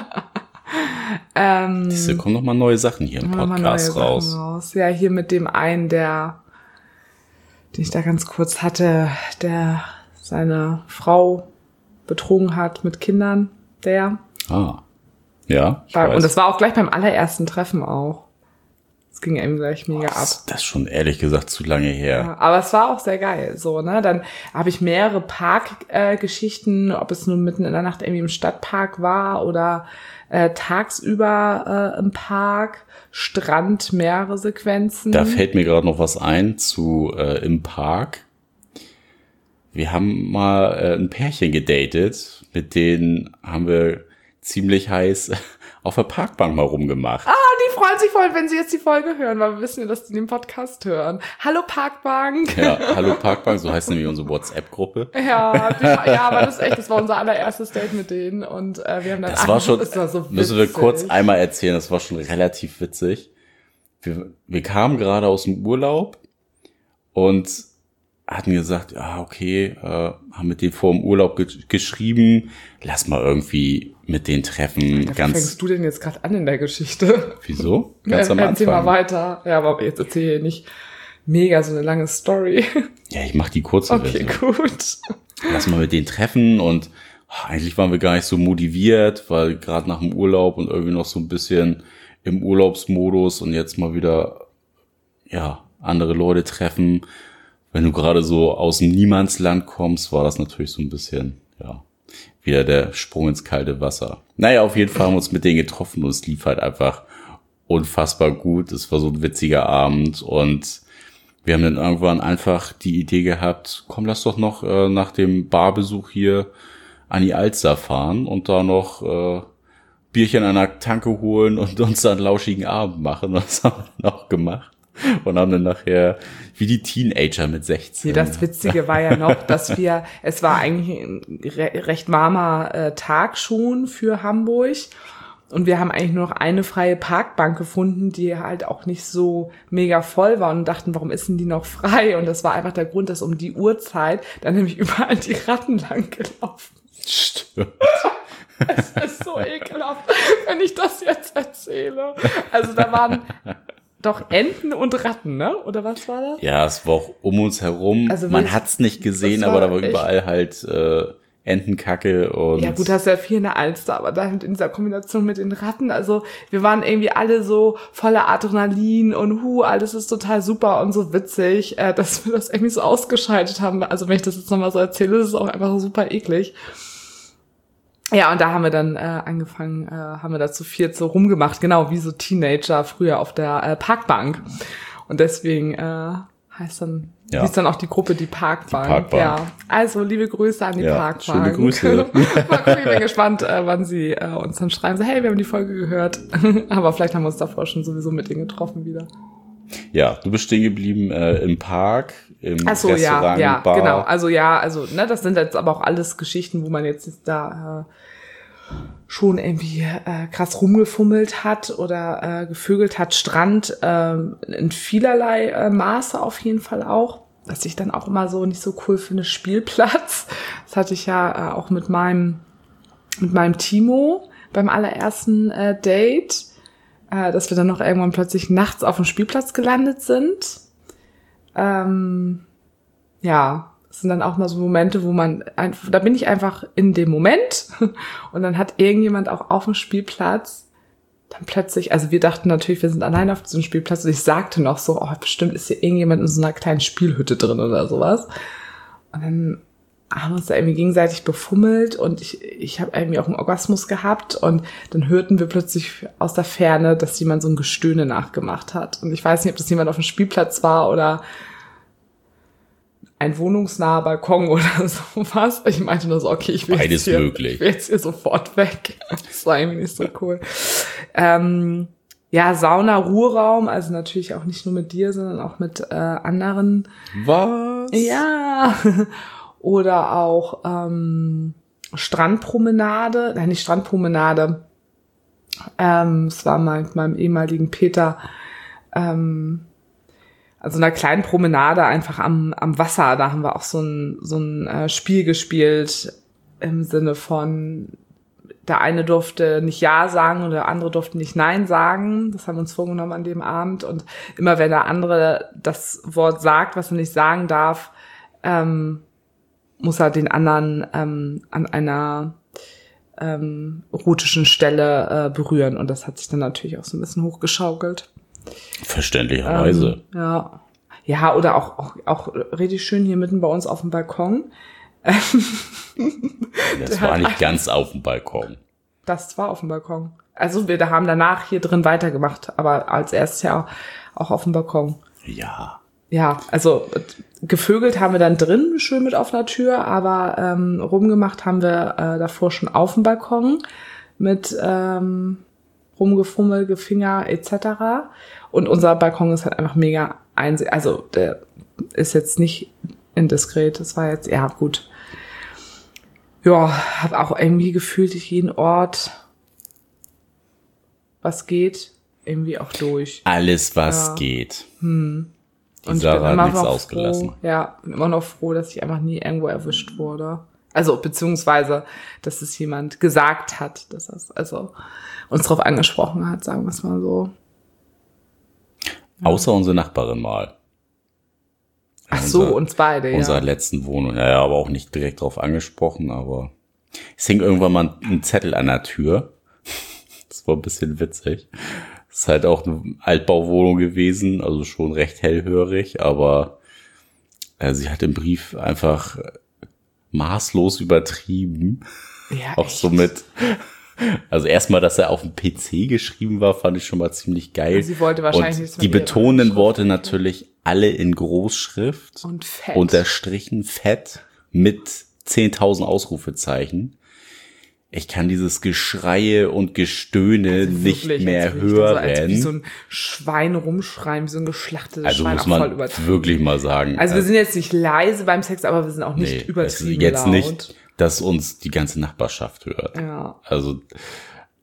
ähm... Siehste, kommen noch mal neue Sachen hier im Podcast raus. raus. Ja, hier mit dem einen, der, den ich da ganz kurz hatte, der seine Frau betrogen hat mit Kindern, der... Ah, ja, ich war, weiß. Und das war auch gleich beim allerersten Treffen auch. Es ging eben gleich mega Boah, ab. das ist schon ehrlich gesagt zu lange her. Ja, aber es war auch sehr geil, so, ne? Dann habe ich mehrere Parkgeschichten, äh, ob es nun mitten in der Nacht irgendwie im Stadtpark war oder äh, tagsüber äh, im Park, Strand, mehrere Sequenzen. Da fällt mir gerade noch was ein zu äh, im Park. Wir haben mal äh, ein Pärchen gedatet, mit denen haben wir ziemlich heiß auf der Parkbank mal rumgemacht. Ah, die freuen sich voll, wenn sie jetzt die Folge hören, weil wir wissen ja, dass die den Podcast hören. Hallo Parkbank. Ja, hallo Parkbank, so heißt nämlich unsere WhatsApp-Gruppe. Ja, die, ja, aber das ist echt, das war unser allererstes Date mit denen und äh, wir haben dann... Das war schon, das war so müssen wir kurz einmal erzählen, das war schon relativ witzig. Wir, wir kamen gerade aus dem Urlaub und hatten gesagt, ja, okay, äh, haben mit denen vor dem Urlaub ge- geschrieben, lass mal irgendwie mit denen treffen. Da ganz. fängst du denn jetzt gerade an in der Geschichte? Wieso? Ganz am Anfang. Erzähl mal weiter. Ja, aber jetzt erzähl hier nicht mega so eine lange Story. Ja, ich mach die kurze Okay, Version. gut. Lass mal mit denen treffen und oh, eigentlich waren wir gar nicht so motiviert, weil gerade nach dem Urlaub und irgendwie noch so ein bisschen im Urlaubsmodus und jetzt mal wieder, ja, andere Leute treffen. Wenn du gerade so aus dem Niemandsland kommst, war das natürlich so ein bisschen, ja, wieder der Sprung ins kalte Wasser. Naja, auf jeden Fall haben wir uns mit denen getroffen und es lief halt einfach unfassbar gut. Es war so ein witziger Abend und wir haben dann irgendwann einfach die Idee gehabt, komm, lass doch noch äh, nach dem Barbesuch hier an die Alster fahren und da noch äh, Bierchen an der Tanke holen und uns dann einen lauschigen Abend machen. Das haben wir dann auch gemacht. Und haben dann nachher, wie die Teenager mit sechzehn. Nee, das Witzige war ja noch, dass wir, es war eigentlich ein re- recht warmer äh, Tag schon für Hamburg. Und wir haben eigentlich nur noch eine freie Parkbank gefunden, die halt auch nicht so mega voll war und dachten, warum ist denn die noch frei? Und das war einfach der Grund, dass um die Uhrzeit dann nämlich überall die Ratten lang gelaufen. Stimmt. Es ist so ekelhaft, wenn ich das jetzt erzähle. Also da waren doch Enten und Ratten, ne? Oder was war das? Ja, es war auch um uns herum. Also man hat's nicht gesehen, aber da war überall halt äh, Entenkacke und... Ja gut, hast ja viel in der Alster, aber dann in dieser Kombination mit den Ratten, also wir waren irgendwie alle so voller Adrenalin und hu, alles ist total super und so witzig, äh, dass wir das irgendwie so ausgeschaltet haben. Also wenn ich das jetzt nochmal so erzähle, ist es auch einfach super eklig. Ja, und da haben wir dann äh, angefangen, äh, haben wir da zu viert so rumgemacht, genau, wie so Teenager früher auf der äh, Parkbank. Und deswegen äh, heißt dann, ja. hieß dann auch die Gruppe die Parkbank. Die Parkbank. Ja, also liebe Grüße an die ja, Parkbank. Schöne Grüße. Mal gucken, ich bin gespannt, äh, wann sie äh, uns dann schreiben, so, hey, wir haben die Folge gehört. Aber vielleicht haben wir uns davor schon sowieso mit denen getroffen wieder. Ja, du bist stehen geblieben äh, im Park, im Ach so, Restaurant, ja, ja, Bar. Genau, also ja, also ne, das sind jetzt aber auch alles Geschichten, wo man jetzt da äh, schon irgendwie äh, krass rumgefummelt hat oder äh, gevögelt hat. Strand äh, in vielerlei äh, Maße auf jeden Fall auch. Was ich dann auch immer so nicht so cool finde, Spielplatz. Das hatte ich ja äh, auch mit meinem mit meinem Timo beim allerersten äh, Date. Dass wir dann noch irgendwann plötzlich nachts auf dem Spielplatz gelandet sind. Ähm, ja, das sind dann auch mal so Momente, wo man, einfach, da bin ich einfach in dem Moment und dann hat irgendjemand auch auf dem Spielplatz dann plötzlich, also wir dachten natürlich, wir sind allein auf diesem Spielplatz und ich sagte noch so, oh, bestimmt ist hier irgendjemand in so einer kleinen Spielhütte drin oder sowas. Und dann haben uns da irgendwie gegenseitig befummelt und ich ich habe irgendwie auch einen Orgasmus gehabt und dann hörten wir plötzlich aus der Ferne, dass jemand so ein Gestöhne nachgemacht hat. Und ich weiß nicht, ob das jemand auf dem Spielplatz war oder ein wohnungsnaher Balkon oder sowas. Ich meinte nur so, okay, ich will, Beides jetzt, hier, möglich. ich will jetzt hier sofort weg. Das war irgendwie nicht so cool. Ähm, ja, Sauna, Ruheraum, also natürlich auch nicht nur mit dir, sondern auch mit äh, anderen. Was? Ja. Oder auch ähm, Strandpromenade, nein, nicht Strandpromenade. Ähm, es war mal mit meinem ehemaligen Peter, ähm, also einer kleinen Promenade einfach am am Wasser. Da haben wir auch so ein so ein äh, Spiel gespielt im Sinne von, der eine durfte nicht Ja sagen und der andere durfte nicht Nein sagen. Das haben wir uns vorgenommen an dem Abend. Und immer wenn der andere das Wort sagt, was er nicht sagen darf, ähm, muss er den anderen ähm, an einer ähm, erotischen Stelle äh, berühren. Und das hat sich dann natürlich auch so ein bisschen hochgeschaukelt. Verständlicherweise. Ähm, ja. Ja, oder auch, auch, auch richtig schön hier mitten bei uns auf dem Balkon. Das war nicht ganz auf dem Balkon. Das war auf dem Balkon. Also wir da haben danach hier drin weitergemacht, aber als erstes ja auch auf dem Balkon. Ja. Ja, also gevögelt haben wir dann drin, schön mit offener Tür, aber ähm, rumgemacht haben wir äh, davor schon auf dem Balkon mit ähm, rumgefummel, Gefinger et cetera. Und unser Balkon ist halt einfach mega einsehbar. Also der ist jetzt nicht indiskret, das war jetzt, ja gut. Ja, habe auch irgendwie gefühlt jeden Ort, was geht, irgendwie auch durch. Alles, was ja. geht. Hm. Die Sarah hat nichts ausgelassen. Froh, ja, bin immer noch froh, dass ich einfach nie irgendwo erwischt wurde. Also, beziehungsweise, dass es jemand gesagt hat, dass es, also, uns drauf angesprochen hat, sagen wir es mal so. Außer unsere Nachbarin mal. Ach so, unser, uns beide, ja. Unserer letzten Wohnung. Ja, ja, aber auch nicht direkt drauf angesprochen, aber es hing irgendwann mal ein Zettel an der Tür. Das war ein bisschen witzig. Das ist halt auch eine Altbauwohnung gewesen, also schon recht hellhörig, aber äh, sie hat im Brief einfach maßlos übertrieben. Ja, auch echt? so mit, also erstmal, dass er auf dem P C geschrieben war, fand ich schon mal ziemlich geil. Sie wollte wahrscheinlich und nichts die betonenden Worte natürlich alle in Großschrift. Und fett. Unterstrichen fett mit zehntausend Ausrufezeichen. Ich kann dieses Geschreie und Gestöhne also nicht wirklich, mehr hören. So, als wie so ein Schwein rumschreien, wie so ein geschlachtetes also Schwein. Also muss man voll wirklich mal sagen. Also wir sind jetzt nicht leise beim Sex, aber wir sind auch nicht nee, übertrieben jetzt laut. Nicht, dass uns die ganze Nachbarschaft hört. Ja. Also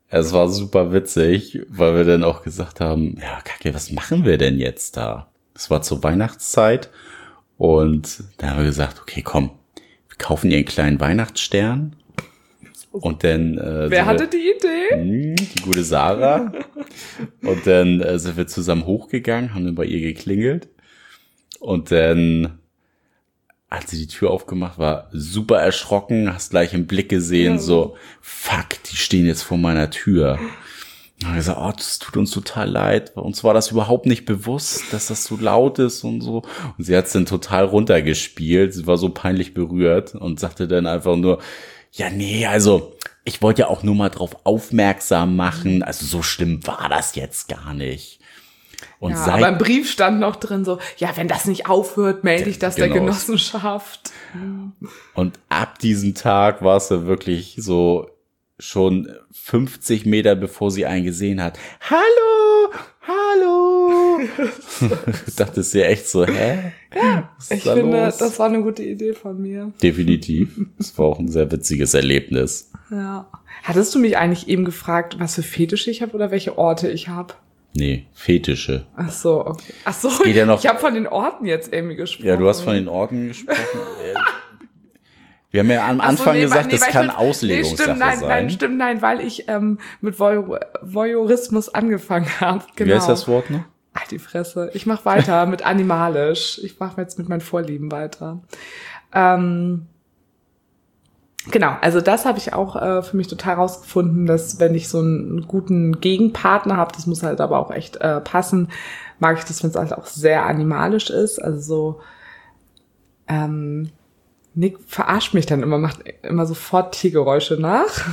Es war super witzig, weil wir dann auch gesagt haben, ja, Kacke, was machen wir denn jetzt da? Es war zur Weihnachtszeit und da haben wir gesagt, okay, komm, wir kaufen ihr einen kleinen Weihnachtsstern. Und dann äh, Wer hatte die Idee? Mh, die gute Sarah. Und dann äh, sind wir zusammen hochgegangen, haben dann bei ihr geklingelt. Und dann hat sie die Tür aufgemacht, war super erschrocken, hast gleich im Blick gesehen, ja. so, fuck, die stehen jetzt vor meiner Tür. Und wir gesagt, oh, das tut uns total leid. Uns war das überhaupt nicht bewusst, dass das so laut ist und so. Und sie hat es dann total runtergespielt. Sie war so peinlich berührt und sagte dann einfach nur, ja, nee, also ich wollte ja auch nur mal drauf aufmerksam machen. Also so schlimm war das jetzt gar nicht. Und ja, seit, aber im Brief stand noch drin so, ja, wenn das nicht aufhört, melde ich das genau. der Genossenschaft. Und ab diesem Tag war es ja wirklich so schon fünfzig Meter, bevor sie einen gesehen hat. Hallo, hallo. Dachtest du ja echt so, hä? Ja, ich da finde, los? Das war eine gute Idee von mir. Definitiv. Das war auch ein sehr witziges Erlebnis. Ja. Hattest du mich eigentlich eben gefragt, was für Fetische ich habe oder welche Orte ich habe? Nee, Fetische. Ach so, okay. Ach so, ja noch, ich habe von den Orten jetzt irgendwie gesprochen. Ja, du hast von den Orten gesprochen. Wir haben ja am Anfang so, nee, gesagt, nee, das kann stimmt, Auslegungssache nee, stimmt, nein, sein. Nein, stimmt, nein, weil ich ähm, mit Voy- Voyeurismus angefangen habe. Genau. Wie heißt das Wort noch? Ach, die Fresse. Ich mache weiter mit animalisch. Ich mache jetzt mit meinen Vorlieben weiter. Ähm, genau, also das habe ich auch äh, für mich total rausgefunden, dass wenn ich so einen guten Gegenpartner habe, das muss halt aber auch echt äh, passen, mag ich das, wenn es halt auch sehr animalisch ist. Also so, ähm, Nick verarscht mich dann immer, macht immer sofort Tiergeräusche nach.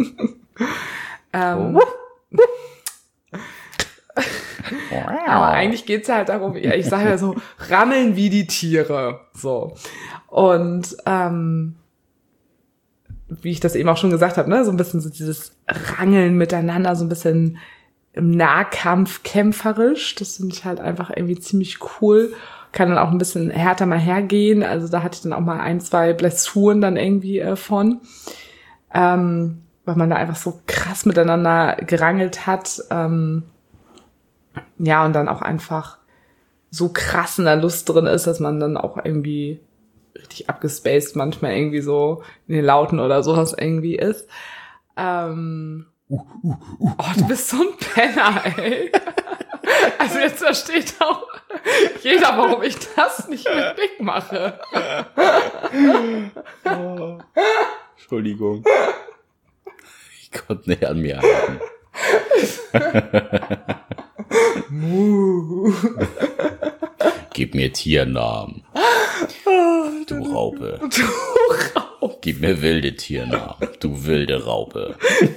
ähm, oh. Aber eigentlich geht's ja halt darum, ich sage ja so, rammeln wie die Tiere. So. Und ähm, wie ich das eben auch schon gesagt habe, ne, so ein bisschen so dieses Rangeln miteinander, so ein bisschen im Nahkampf kämpferisch. Das finde ich halt einfach irgendwie ziemlich cool. Kann dann auch ein bisschen härter mal hergehen. Also da hatte ich dann auch mal ein, zwei Blessuren dann irgendwie äh, von. Ähm, weil man da einfach so krass miteinander gerangelt hat. Ähm, ja, und dann auch einfach so krass in der Lust drin ist, dass man dann auch irgendwie richtig abgespaced manchmal irgendwie so in den Lauten oder sowas irgendwie ist. Ähm, uh, uh, uh, oh, du bist so ein Penner, ey. Also jetzt versteht auch jeder, warum ich das nicht mit Nick mache. Oh, Entschuldigung. Ich konnte nicht an mir halten. Gib mir Tiernamen. Du Raupe. Du Raupe. Gib mir wilde Tiernamen. Du wilde Raupe.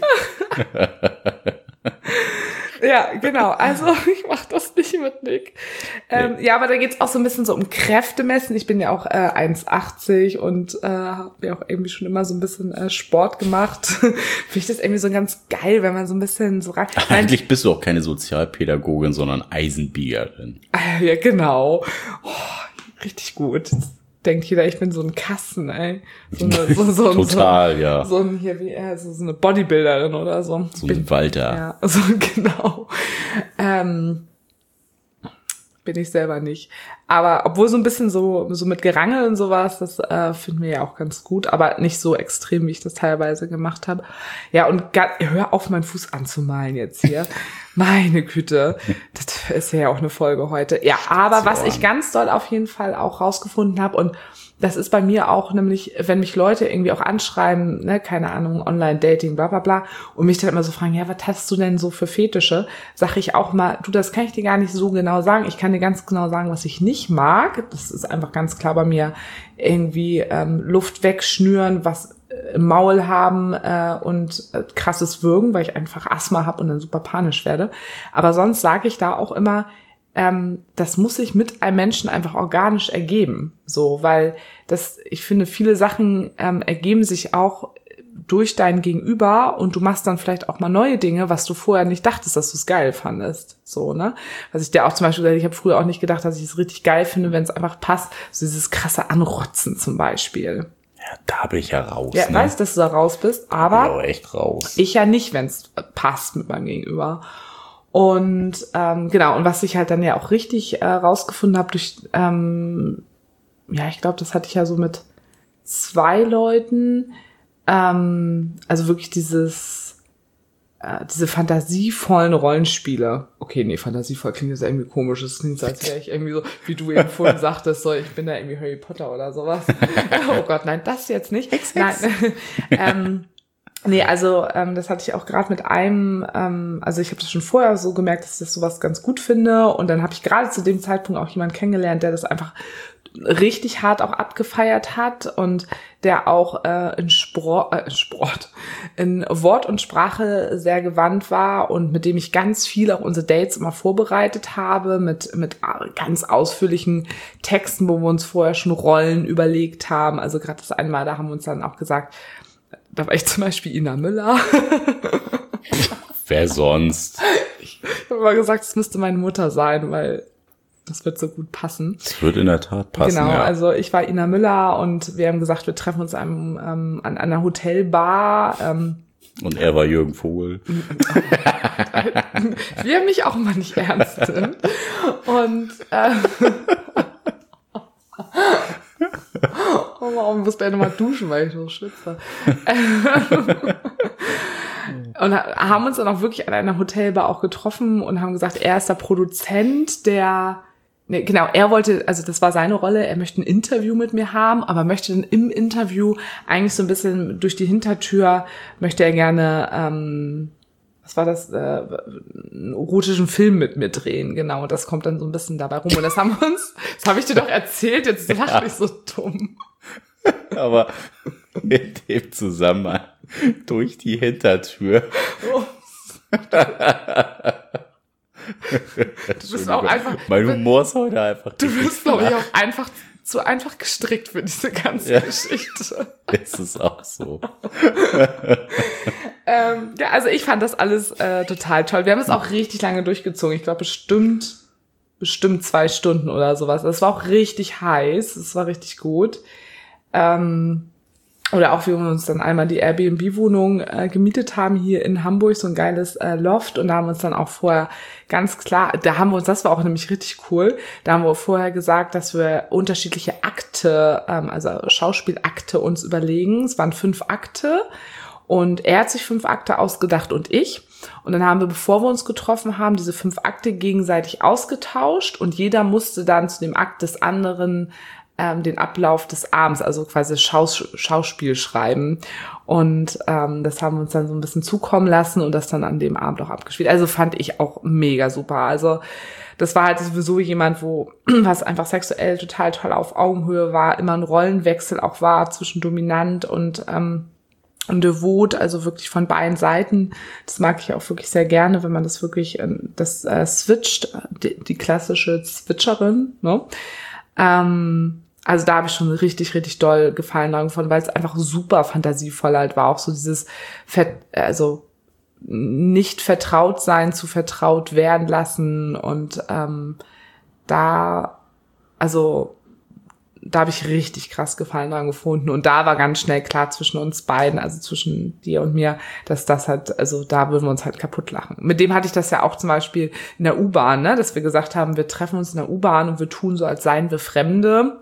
Ja, genau. Also ich mach das nicht mit Nick. Ähm, nee. Ja, aber da geht's auch so ein bisschen so um Kräftemessen. Ich bin ja auch äh, eins achtzig und äh, habe ja auch irgendwie schon immer so ein bisschen äh, Sport gemacht. Finde ich das irgendwie so ganz geil, wenn man so ein bisschen so rein... Eigentlich bist du auch keine Sozialpädagogin, sondern Eisenbiegerin. Ah, ja, genau. Oh, richtig gut. Denkt jeder, ich bin so ein Kasten, ey. So eine, so, so, Total, so, ja. So ein, hier, wie, äh, so, so eine Bodybuilderin oder so. So ein Walter. Ja, so, genau. Ähm, bin ich selber nicht. Aber obwohl so ein bisschen so, so mit Gerangel und sowas, das äh, finden wir ja auch ganz gut, aber nicht so extrem, wie ich das teilweise gemacht habe. Ja, und gar, hör auf, meinen Fuß anzumalen jetzt hier. Meine Güte, das ist ja auch eine Folge heute. Ja, aber was ich ganz doll auf jeden Fall auch rausgefunden habe, und das ist bei mir auch nämlich, wenn mich Leute irgendwie auch anschreiben, ne, keine Ahnung, Online-Dating, bla bla bla, und mich dann immer so fragen, ja, was hast du denn so für Fetische? Sag ich auch mal, du, das kann ich dir gar nicht so genau sagen. Ich kann dir ganz genau sagen, was ich nicht mag. Das ist einfach ganz klar bei mir. Irgendwie ähm, Luft wegschnüren, was im Maul haben äh, und äh, krasses Würgen, weil ich einfach Asthma habe und dann super panisch werde. Aber sonst sage ich da auch immer, ähm, das muss sich mit einem Menschen einfach organisch ergeben. So, weil das, ich finde, viele Sachen ähm, ergeben sich auch durch dein Gegenüber und du machst dann vielleicht auch mal neue Dinge, was du vorher nicht dachtest, dass du es geil fandest. So, ne? Was ich dir auch zum Beispiel gesagt, ich habe früher auch nicht gedacht, dass ich es richtig geil finde, wenn es einfach passt. So dieses krasse Anrotzen zum Beispiel. Ja, da bin ich ja raus. Ja, ne? weiß, dass du da raus bist, aber ja, echt raus. ich ja nicht, wenn es passt mit meinem Gegenüber. Und ähm, genau, und was ich halt dann ja auch richtig äh, rausgefunden habe durch, ähm, ja, ich glaube, das hatte ich ja so mit zwei Leuten, ähm, also wirklich dieses, äh, diese fantasievollen Rollenspiele. Okay, nee, fantasievoll klingt jetzt irgendwie komisch. Es klingt so, als wäre ich irgendwie so, wie du eben vorhin sagtest, so, ich bin da irgendwie Harry Potter oder sowas. Oh Gott, nein, das jetzt nicht. Nein, ähm, nee, also ähm, das hatte ich auch gerade mit einem, ähm, also ich habe das schon vorher so gemerkt, dass ich das sowas ganz gut finde. Und dann habe ich gerade zu dem Zeitpunkt auch jemanden kennengelernt, der das einfach richtig hart auch abgefeiert hat und der auch äh, in Sport, äh, Sport, in Wort und Sprache sehr gewandt war und mit dem ich ganz viel auch unsere Dates immer vorbereitet habe, mit mit ganz ausführlichen Texten, wo wir uns vorher schon Rollen überlegt haben. Also gerade das einmal, da haben wir uns dann auch gesagt, da war ich zum Beispiel Ina Müller. Wer sonst? Ich habe mal gesagt, es müsste meine Mutter sein, weil das wird so gut passen. Das wird in der Tat passen, Genau, ja. also ich war Ina Müller und wir haben gesagt, wir treffen uns am, ähm, an einer Hotelbar. Ähm, und er war Jürgen Vogel. Wir haben mich auch immer nicht ernst nimmt. Und äh, oh, warum muss der nochmal duschen, weil ich so schwitze. Und haben uns dann auch wirklich an einer Hotelbar auch getroffen und haben gesagt, er ist der Produzent, der, ne, genau, er wollte, also das war seine Rolle, er möchte ein Interview mit mir haben, aber möchte dann im Interview eigentlich so ein bisschen durch die Hintertür, möchte er gerne, ähm, was war das, äh, einen erotischen Film mit mir drehen, genau, das kommt dann so ein bisschen dabei rum und das haben wir uns, das habe ich dir doch erzählt, jetzt lach ich so dumm. Aber in dem Zusammenhang durch die Hintertür. Oh. Du bist auch einfach. Mein Humor ist heute einfach. Du bist, glaube ich, auch einfach zu einfach gestrickt für diese ganze ja. Geschichte. Ist es auch so. ähm, ja, also ich fand das alles äh, total toll. Wir haben es auch richtig lange durchgezogen. Ich glaube bestimmt, bestimmt zwei Stunden oder sowas. Es war auch richtig heiß. Es war richtig gut. Ähm, Oder auch, wie wir uns dann einmal die Airbnb-Wohnung äh, gemietet haben hier in Hamburg, so ein geiles äh, Loft. Und da haben wir uns dann auch vorher ganz klar, da haben wir uns, das war auch nämlich richtig cool, da haben wir vorher gesagt, dass wir unterschiedliche Akte, ähm, also Schauspielakte uns überlegen. Es waren fünf Akte und er hat sich fünf Akte ausgedacht und ich. Und dann haben wir, bevor wir uns getroffen haben, diese fünf Akte gegenseitig ausgetauscht und jeder musste dann zu dem Akt des anderen den Ablauf des Abends, also quasi Schaus- Schauspiel schreiben. Und ähm, das haben wir uns dann so ein bisschen zukommen lassen und das dann an dem Abend auch abgespielt. Also fand ich auch mega super. Also das war halt sowieso jemand, wo was einfach sexuell total toll auf Augenhöhe war, immer ein Rollenwechsel auch war zwischen dominant und ähm, und devot, also wirklich von beiden Seiten. Das mag ich auch wirklich sehr gerne, wenn man das wirklich, das äh, switcht, die, die klassische Switcherin, ne? Ähm, also da habe ich schon richtig, richtig doll Gefallen dran gefunden, weil es einfach super fantasievoll halt war. Auch so dieses, Ver- also nicht vertraut sein zu vertraut werden lassen. Und ähm, da, also da habe ich richtig krass Gefallen dran gefunden. Und da war ganz schnell klar zwischen uns beiden, also zwischen dir und mir, dass das halt, also da würden wir uns halt kaputt lachen. Mit dem hatte ich das ja auch zum Beispiel in der U-Bahn, ne, dass wir gesagt haben, wir treffen uns in der U-Bahn und wir tun so, als seien wir Fremde.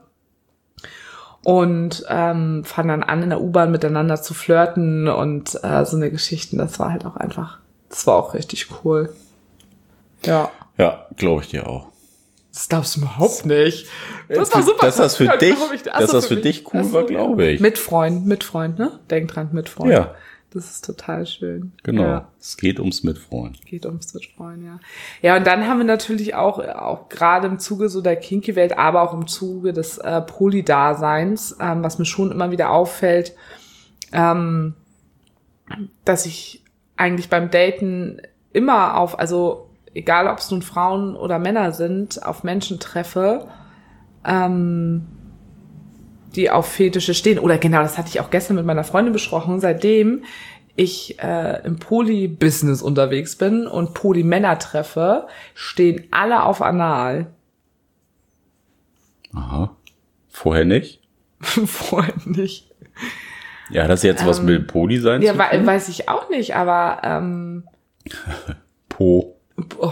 Und ähm, fangen dann an, in der U-Bahn miteinander zu flirten und äh, so eine Geschichten. Das war halt auch einfach, das war auch richtig cool. Ja. Ja, glaube ich dir auch. Das glaubst du überhaupt nicht. Das war super. Dass das für dich, dass das für mich. dich cool war, glaube ich. Mit Freund, mit Freund, ne? Denk dran, mit Freund. Ja. Das ist total schön. Genau. Ja. Es geht ums Mitfreuen. Geht ums Mitfreuen, ja. Ja, und dann haben wir natürlich auch, auch gerade im Zuge so der Kinky-Welt, aber auch im Zuge des äh, Poly-Daseins, ähm, was mir schon immer wieder auffällt, ähm, dass ich eigentlich beim Daten immer auf, also egal ob es nun Frauen oder Männer sind, auf Menschen treffe, ähm, die auf Fetische stehen. Oder genau, das hatte ich auch gestern mit meiner Freundin besprochen, seitdem ich äh, im Poly-Business unterwegs bin und Poly-Männer treffe, stehen alle auf Anal. Aha. Vorher nicht? Vorher nicht. Ja, hat das jetzt ähm, was mit Poli sein ja, zu tun? Ja, weiß ich auch nicht, aber ähm, Po. Oh.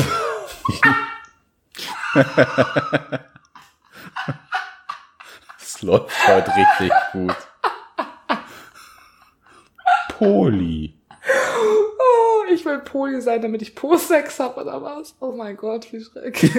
Das läuft heute richtig gut. Poli. Oh, ich will Poli sein, damit ich Po-Sex habe oder was? Oh mein Gott, wie schrecklich.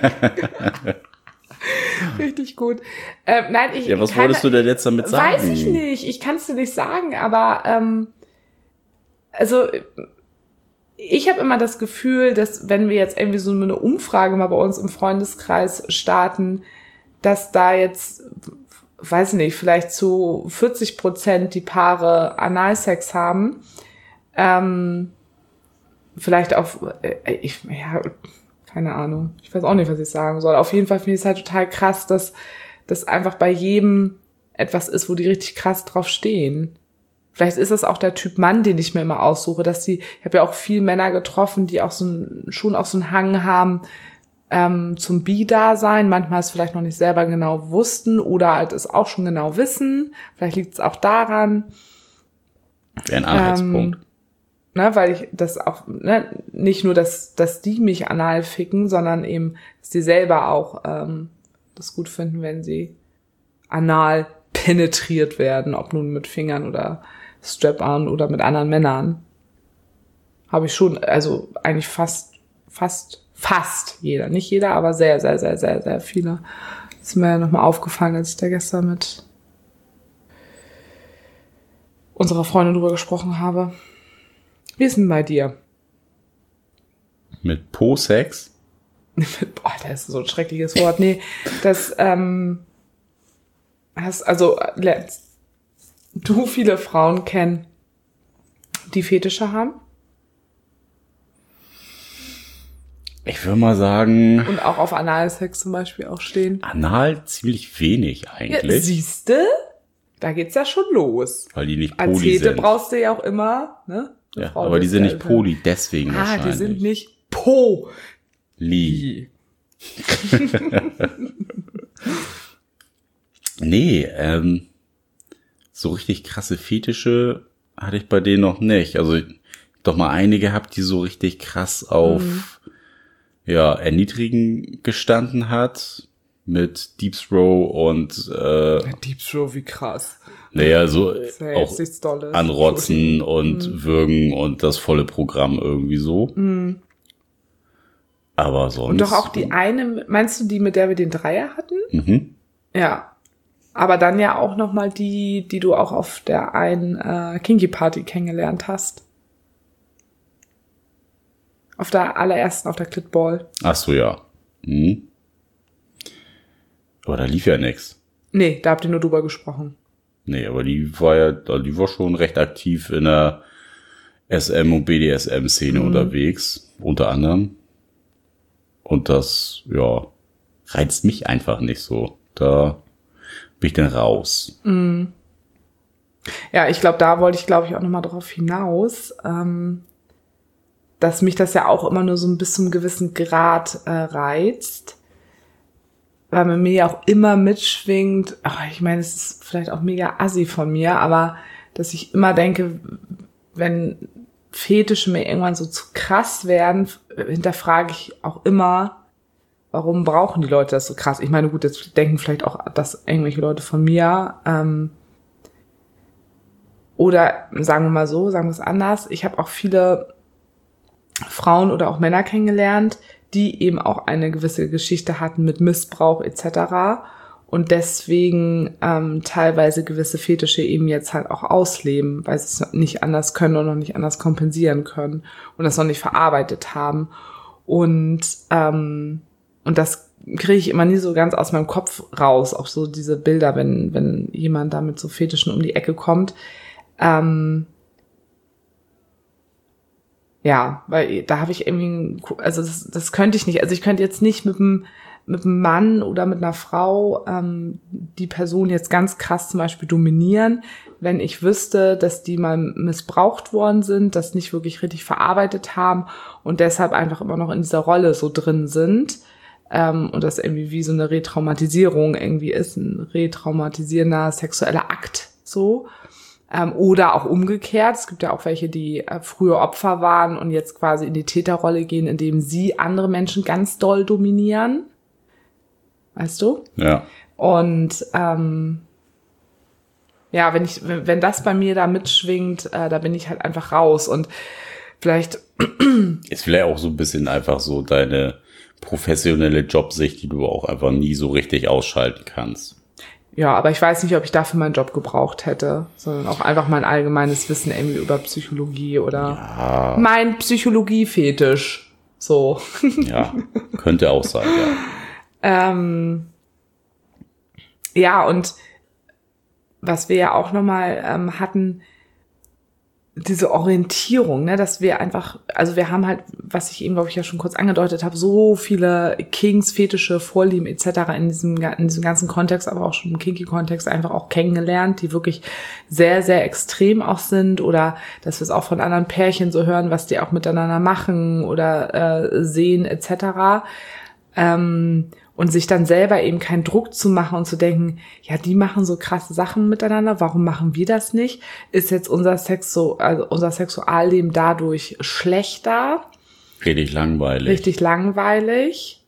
Richtig gut. Ähm, nein, ich, ja, was keine, wolltest du denn jetzt damit sagen? Weiß ich nicht. Ich kann es dir nicht sagen, aber ähm, also ich habe immer das Gefühl, dass wenn wir jetzt irgendwie so eine Umfrage mal bei uns im Freundeskreis starten, dass da jetzt, weiß nicht, vielleicht zu vierzig Prozent die Paare Analsex haben. Ähm, vielleicht auch, äh, ich, ja, keine Ahnung. Ich weiß auch nicht, was ich sagen soll. Auf jeden Fall finde ich es halt total krass, dass das einfach bei jedem etwas ist, wo die richtig krass drauf stehen. Vielleicht ist es auch der Typ Mann, den ich mir immer aussuche, dass die, ich habe ja auch viele Männer getroffen, die auch so ein, schon auch so einen Hang haben ähm, zum Bi-Dasein, manchmal es vielleicht noch nicht selber genau wussten oder halt es auch schon genau wissen. Vielleicht liegt es auch daran. Wäre ein Anhaltspunkt. Ähm, ne, weil ich das auch, ne, nicht nur, dass, dass die mich anal ficken, sondern eben, dass die selber auch ähm, das gut finden, wenn sie anal penetriert werden, ob nun mit Fingern oder Strap-on oder mit anderen Männern. Habe ich schon, also eigentlich fast, fast, fast jeder. Nicht jeder, aber sehr, sehr, sehr, sehr, sehr viele. Das ist mir nochmal aufgefallen, als ich da gestern mit unserer Freundin drüber gesprochen habe. Wie ist denn bei dir? Mit Po-Sex? Boah, das ist so ein schreckliches Wort. Nee, das, ähm, hast, also, du viele Frauen kennen, die Fetische haben? Ich würde mal sagen... Und auch auf Analsex zum Beispiel auch stehen. Anal ziemlich wenig eigentlich. Ja, siehste? Da geht's ja schon los. Weil die nicht Poli Als Hete sind. brauchst du ja auch immer, ne? Ja, aber die sind nicht Poli, deswegen ah, wahrscheinlich. Ah, die sind nicht Po. Li. Nee, ähm, so richtig krasse Fetische hatte ich bei denen noch nicht. Also ich doch mal einige gehabt, die so richtig krass auf mhm. ja Erniedrigen gestanden hat mit Deep Throw und äh, Deep Throw, wie krass. Naja, so auch anrotzen und mhm. würgen und das volle Programm irgendwie so. Mhm. Aber sonst. Und doch auch die eine, meinst du die, mit der wir den Dreier hatten? Mhm. Ja. Aber dann ja auch nochmal die, die du auch auf der einen äh, Kinky-Party kennengelernt hast. Auf der allerersten, auf der Clitball. Ach so, ja. Mhm. Aber da lief ja nix. Nee, da habt ihr nur drüber gesprochen. Nee, aber die war ja, die war schon recht aktiv in der S M- und B D S M-Szene mhm. unterwegs, unter anderem. Und das, ja, reizt mich einfach nicht so. Da bin ich dann raus. Mhm. Ja, ich glaube, da wollte ich, glaube ich, auch nochmal drauf hinaus, ähm, dass mich das ja auch immer nur so ein bis zu einem gewissen Grad äh, reizt. Weil man mir ja auch immer mitschwingt, ach, ich meine, es ist vielleicht auch mega assi von mir, aber dass ich immer denke, wenn Fetische mir irgendwann so zu krass werden, hinterfrage ich auch immer, warum brauchen die Leute das so krass? Ich meine, gut, jetzt denken vielleicht auch, dass irgendwelche Leute von mir, ähm, oder sagen wir mal so, sagen wir es anders, ich habe auch viele Frauen oder auch Männer kennengelernt, die eben auch eine gewisse Geschichte hatten mit Missbrauch et cetera und deswegen ähm, teilweise gewisse Fetische eben jetzt halt auch ausleben, weil sie es nicht anders können und noch nicht anders kompensieren können und das noch nicht verarbeitet haben. Und ähm, und das kriege ich immer nie so ganz aus meinem Kopf raus, auch so diese Bilder, wenn wenn jemand da mit so Fetischen um die Ecke kommt. Ähm, Ja, weil da habe ich irgendwie, also das, das könnte ich nicht. Also ich könnte jetzt nicht mit einem mit einem Mann oder mit einer Frau ähm, die Person jetzt ganz krass zum Beispiel dominieren, wenn ich wüsste, dass die mal missbraucht worden sind, das nicht wirklich richtig verarbeitet haben und deshalb einfach immer noch in dieser Rolle so drin sind ähm, und das irgendwie wie so eine Retraumatisierung irgendwie ist, ein retraumatisierender sexueller Akt so. Ähm, oder auch umgekehrt. Es gibt ja auch welche, die äh, früher Opfer waren und jetzt quasi in die Täterrolle gehen, indem sie andere Menschen ganz doll dominieren. Weißt du? Ja. Und ähm, ja, wenn ich, wenn das bei mir da mitschwingt, äh, da bin ich halt einfach raus. Und vielleicht ist vielleicht auch so ein bisschen einfach so deine professionelle Jobsicht, die du auch einfach nie so richtig ausschalten kannst. Ja, aber ich weiß nicht, ob ich dafür meinen Job gebraucht hätte, sondern auch einfach mein allgemeines Wissen irgendwie über Psychologie oder Ja. mein Psychologie-Fetisch. So. Ja, könnte auch sein, ja. ähm, ja, und was wir ja auch nochmal ähm, hatten, diese Orientierung, ne, dass wir einfach, also wir haben halt, was ich eben, glaube ich, ja schon kurz angedeutet habe, so viele Kings, Fetische, Vorlieben et cetera in diesem, in diesem ganzen Kontext, aber auch schon im Kinky-Kontext einfach auch kennengelernt, die wirklich sehr, sehr extrem auch sind oder dass wir es auch von anderen Pärchen so hören, was die auch miteinander machen oder äh, sehen et cetera. Ähm, und sich dann selber eben keinen Druck zu machen und zu denken, ja, die machen so krasse Sachen miteinander, warum machen wir das nicht? Ist jetzt unser Sexu- also unser Sexualleben dadurch schlechter? Richtig langweilig. Richtig langweilig?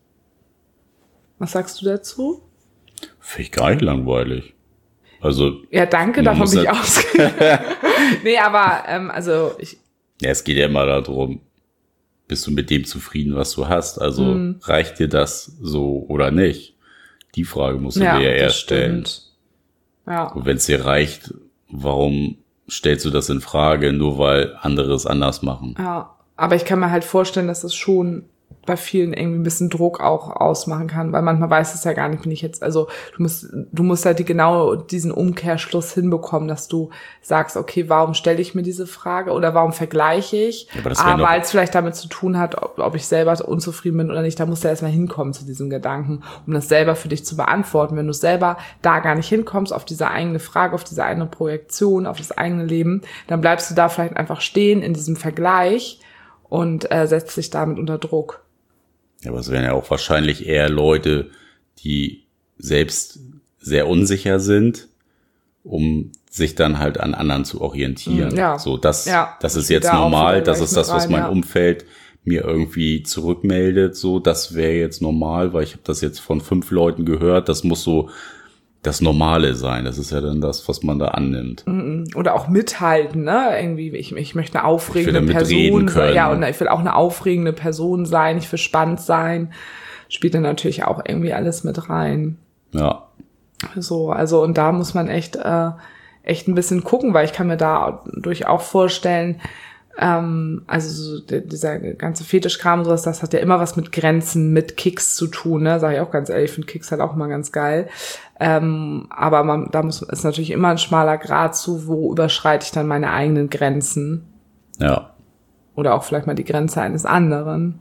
Was sagst du dazu? Finde ich gar nicht langweilig. Also. Ja, danke, davon bin ich ausgegangen. Nee, aber, ähm, also, ich. Ja, es geht ja immer darum, bist du mit dem zufrieden, was du hast? Also mm. reicht dir das so oder nicht? Die Frage musst du ja, dir ja erst stellen. Ja. Und wenn es dir reicht, warum stellst du das in Frage, nur weil andere es anders machen? Ja, aber ich kann mir halt vorstellen, dass es schon bei vielen irgendwie ein bisschen Druck auch ausmachen kann, weil manchmal weiß es ja gar nicht, bin ich jetzt, also du musst, du musst halt die, genau diesen Umkehrschluss hinbekommen, dass du sagst, okay, warum stelle ich mir diese Frage oder warum vergleiche ich? Ja, ah, weil es vielleicht damit zu tun hat, ob, ob ich selber unzufrieden bin oder nicht, da musst du erstmal hinkommen zu diesem Gedanken, um das selber für dich zu beantworten. Wenn du selber da gar nicht hinkommst, auf diese eigene Frage, auf diese eigene Projektion, auf das eigene Leben, dann bleibst du da vielleicht einfach stehen in diesem Vergleich und äh, setzt dich damit unter Druck. Ja, aber es wären ja auch wahrscheinlich eher Leute, die selbst sehr unsicher sind, um sich dann halt an anderen zu orientieren. Ja. So, das, ja, das ist jetzt da normal, das ist das, was rein, mein ja. Umfeld mir irgendwie zurückmeldet. So, das wäre jetzt normal, weil ich habe das jetzt von fünf Leuten gehört. Das muss so das Normale sein. Das ist ja dann das, was man da annimmt. Oder auch mithalten, ne? Irgendwie, ich, ich möchte eine aufregende Person sein. Ja, und ich will auch eine aufregende Person sein. Ich will spannend sein. Spielt dann natürlich auch irgendwie alles mit rein. Ja. So, also, und da muss man echt, äh, echt ein bisschen gucken, weil ich kann mir da durch auch vorstellen, ähm, also so der, dieser ganze Fetischkram und sowas, das hat ja immer was mit Grenzen, mit Kicks zu tun, ne? Sag ich auch ganz ehrlich, ich finde Kicks halt auch immer ganz geil. Ähm, aber man, da muss ist natürlich immer ein schmaler Grat zu, wo überschreite ich dann meine eigenen Grenzen. Ja. Oder auch vielleicht mal die Grenze eines anderen.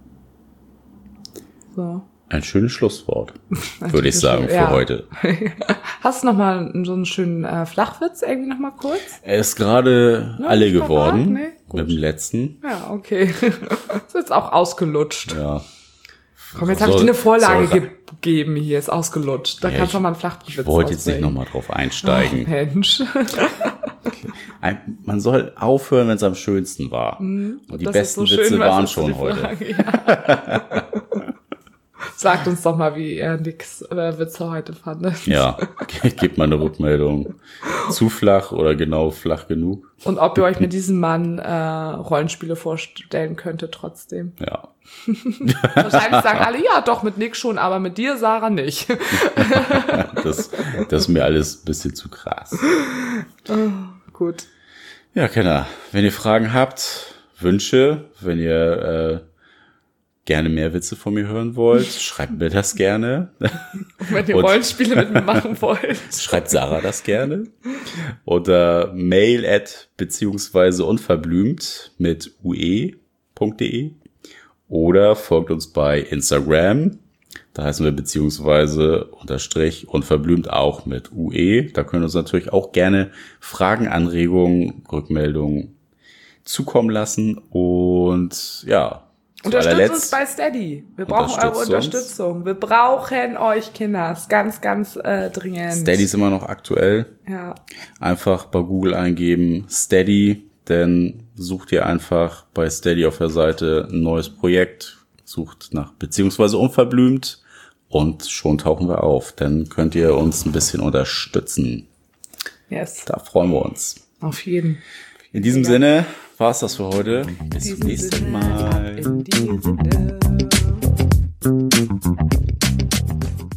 So. Ein schönes Schlusswort, würde ich sagen, für ja. heute. Hast du noch mal so einen schönen äh, Flachwitz irgendwie noch mal kurz? Er ist gerade ja, alle geworden nee, mit dem letzten. Ja, okay. Ist jetzt auch ausgelutscht. Ja. Komm, jetzt habe ich dir eine Vorlage ge- gegeben hier, ist ausgelutscht. Da ja, kannst du mal einen Flachwitz Ich wollte jetzt nicht noch mal drauf einsteigen. Oh, Mensch. Okay. Man soll aufhören, wenn es am schönsten war. Mm, Und die besten so Witze schön, waren schon heute. Ja. Sagt uns doch mal, wie ihr Nicks äh, Witze heute fandet. Ja, gebt mal eine Rückmeldung. Zu flach oder genau flach genug. Und ob ihr euch mit diesem Mann äh, Rollenspiele vorstellen könntet trotzdem. Ja. Wahrscheinlich sagen alle, ja doch, mit Nick schon, aber mit dir, Sarah, nicht. das, das ist mir alles ein bisschen zu krass. Oh, gut. Ja, Kenner, wenn ihr Fragen habt, Wünsche, wenn ihr äh, gerne mehr Witze von mir hören wollt, schreibt mir das gerne. Und wenn ihr Und Rollenspiele mit mir machen wollt. Schreibt Sarah das gerne. Oder mail at beziehungsweise unverblümt mit ue punkt de. Oder folgt uns bei Instagram. Da heißen wir beziehungsweise unterstrich unverblümt auch mit ue. Da können uns natürlich auch gerne Fragen, Anregungen, Rückmeldungen zukommen lassen. Und ja, Unterstützt uns bei Steady. Wir brauchen eure uns. Unterstützung. Wir brauchen euch, Kinders. Ganz, ganz äh, dringend. Steady ist immer noch aktuell. Ja. Einfach bei Google eingeben, Steady, dann sucht ihr einfach bei Steady auf der Seite ein neues Projekt, sucht nach beziehungsweise unverblümt und schon tauchen wir auf. Dann könnt ihr uns ein bisschen unterstützen. Yes. Da freuen wir uns. Auf jeden. In diesem ja. Sinne war es das für heute. Bis zum nächsten Sinne, Mal. In diesem Sinne.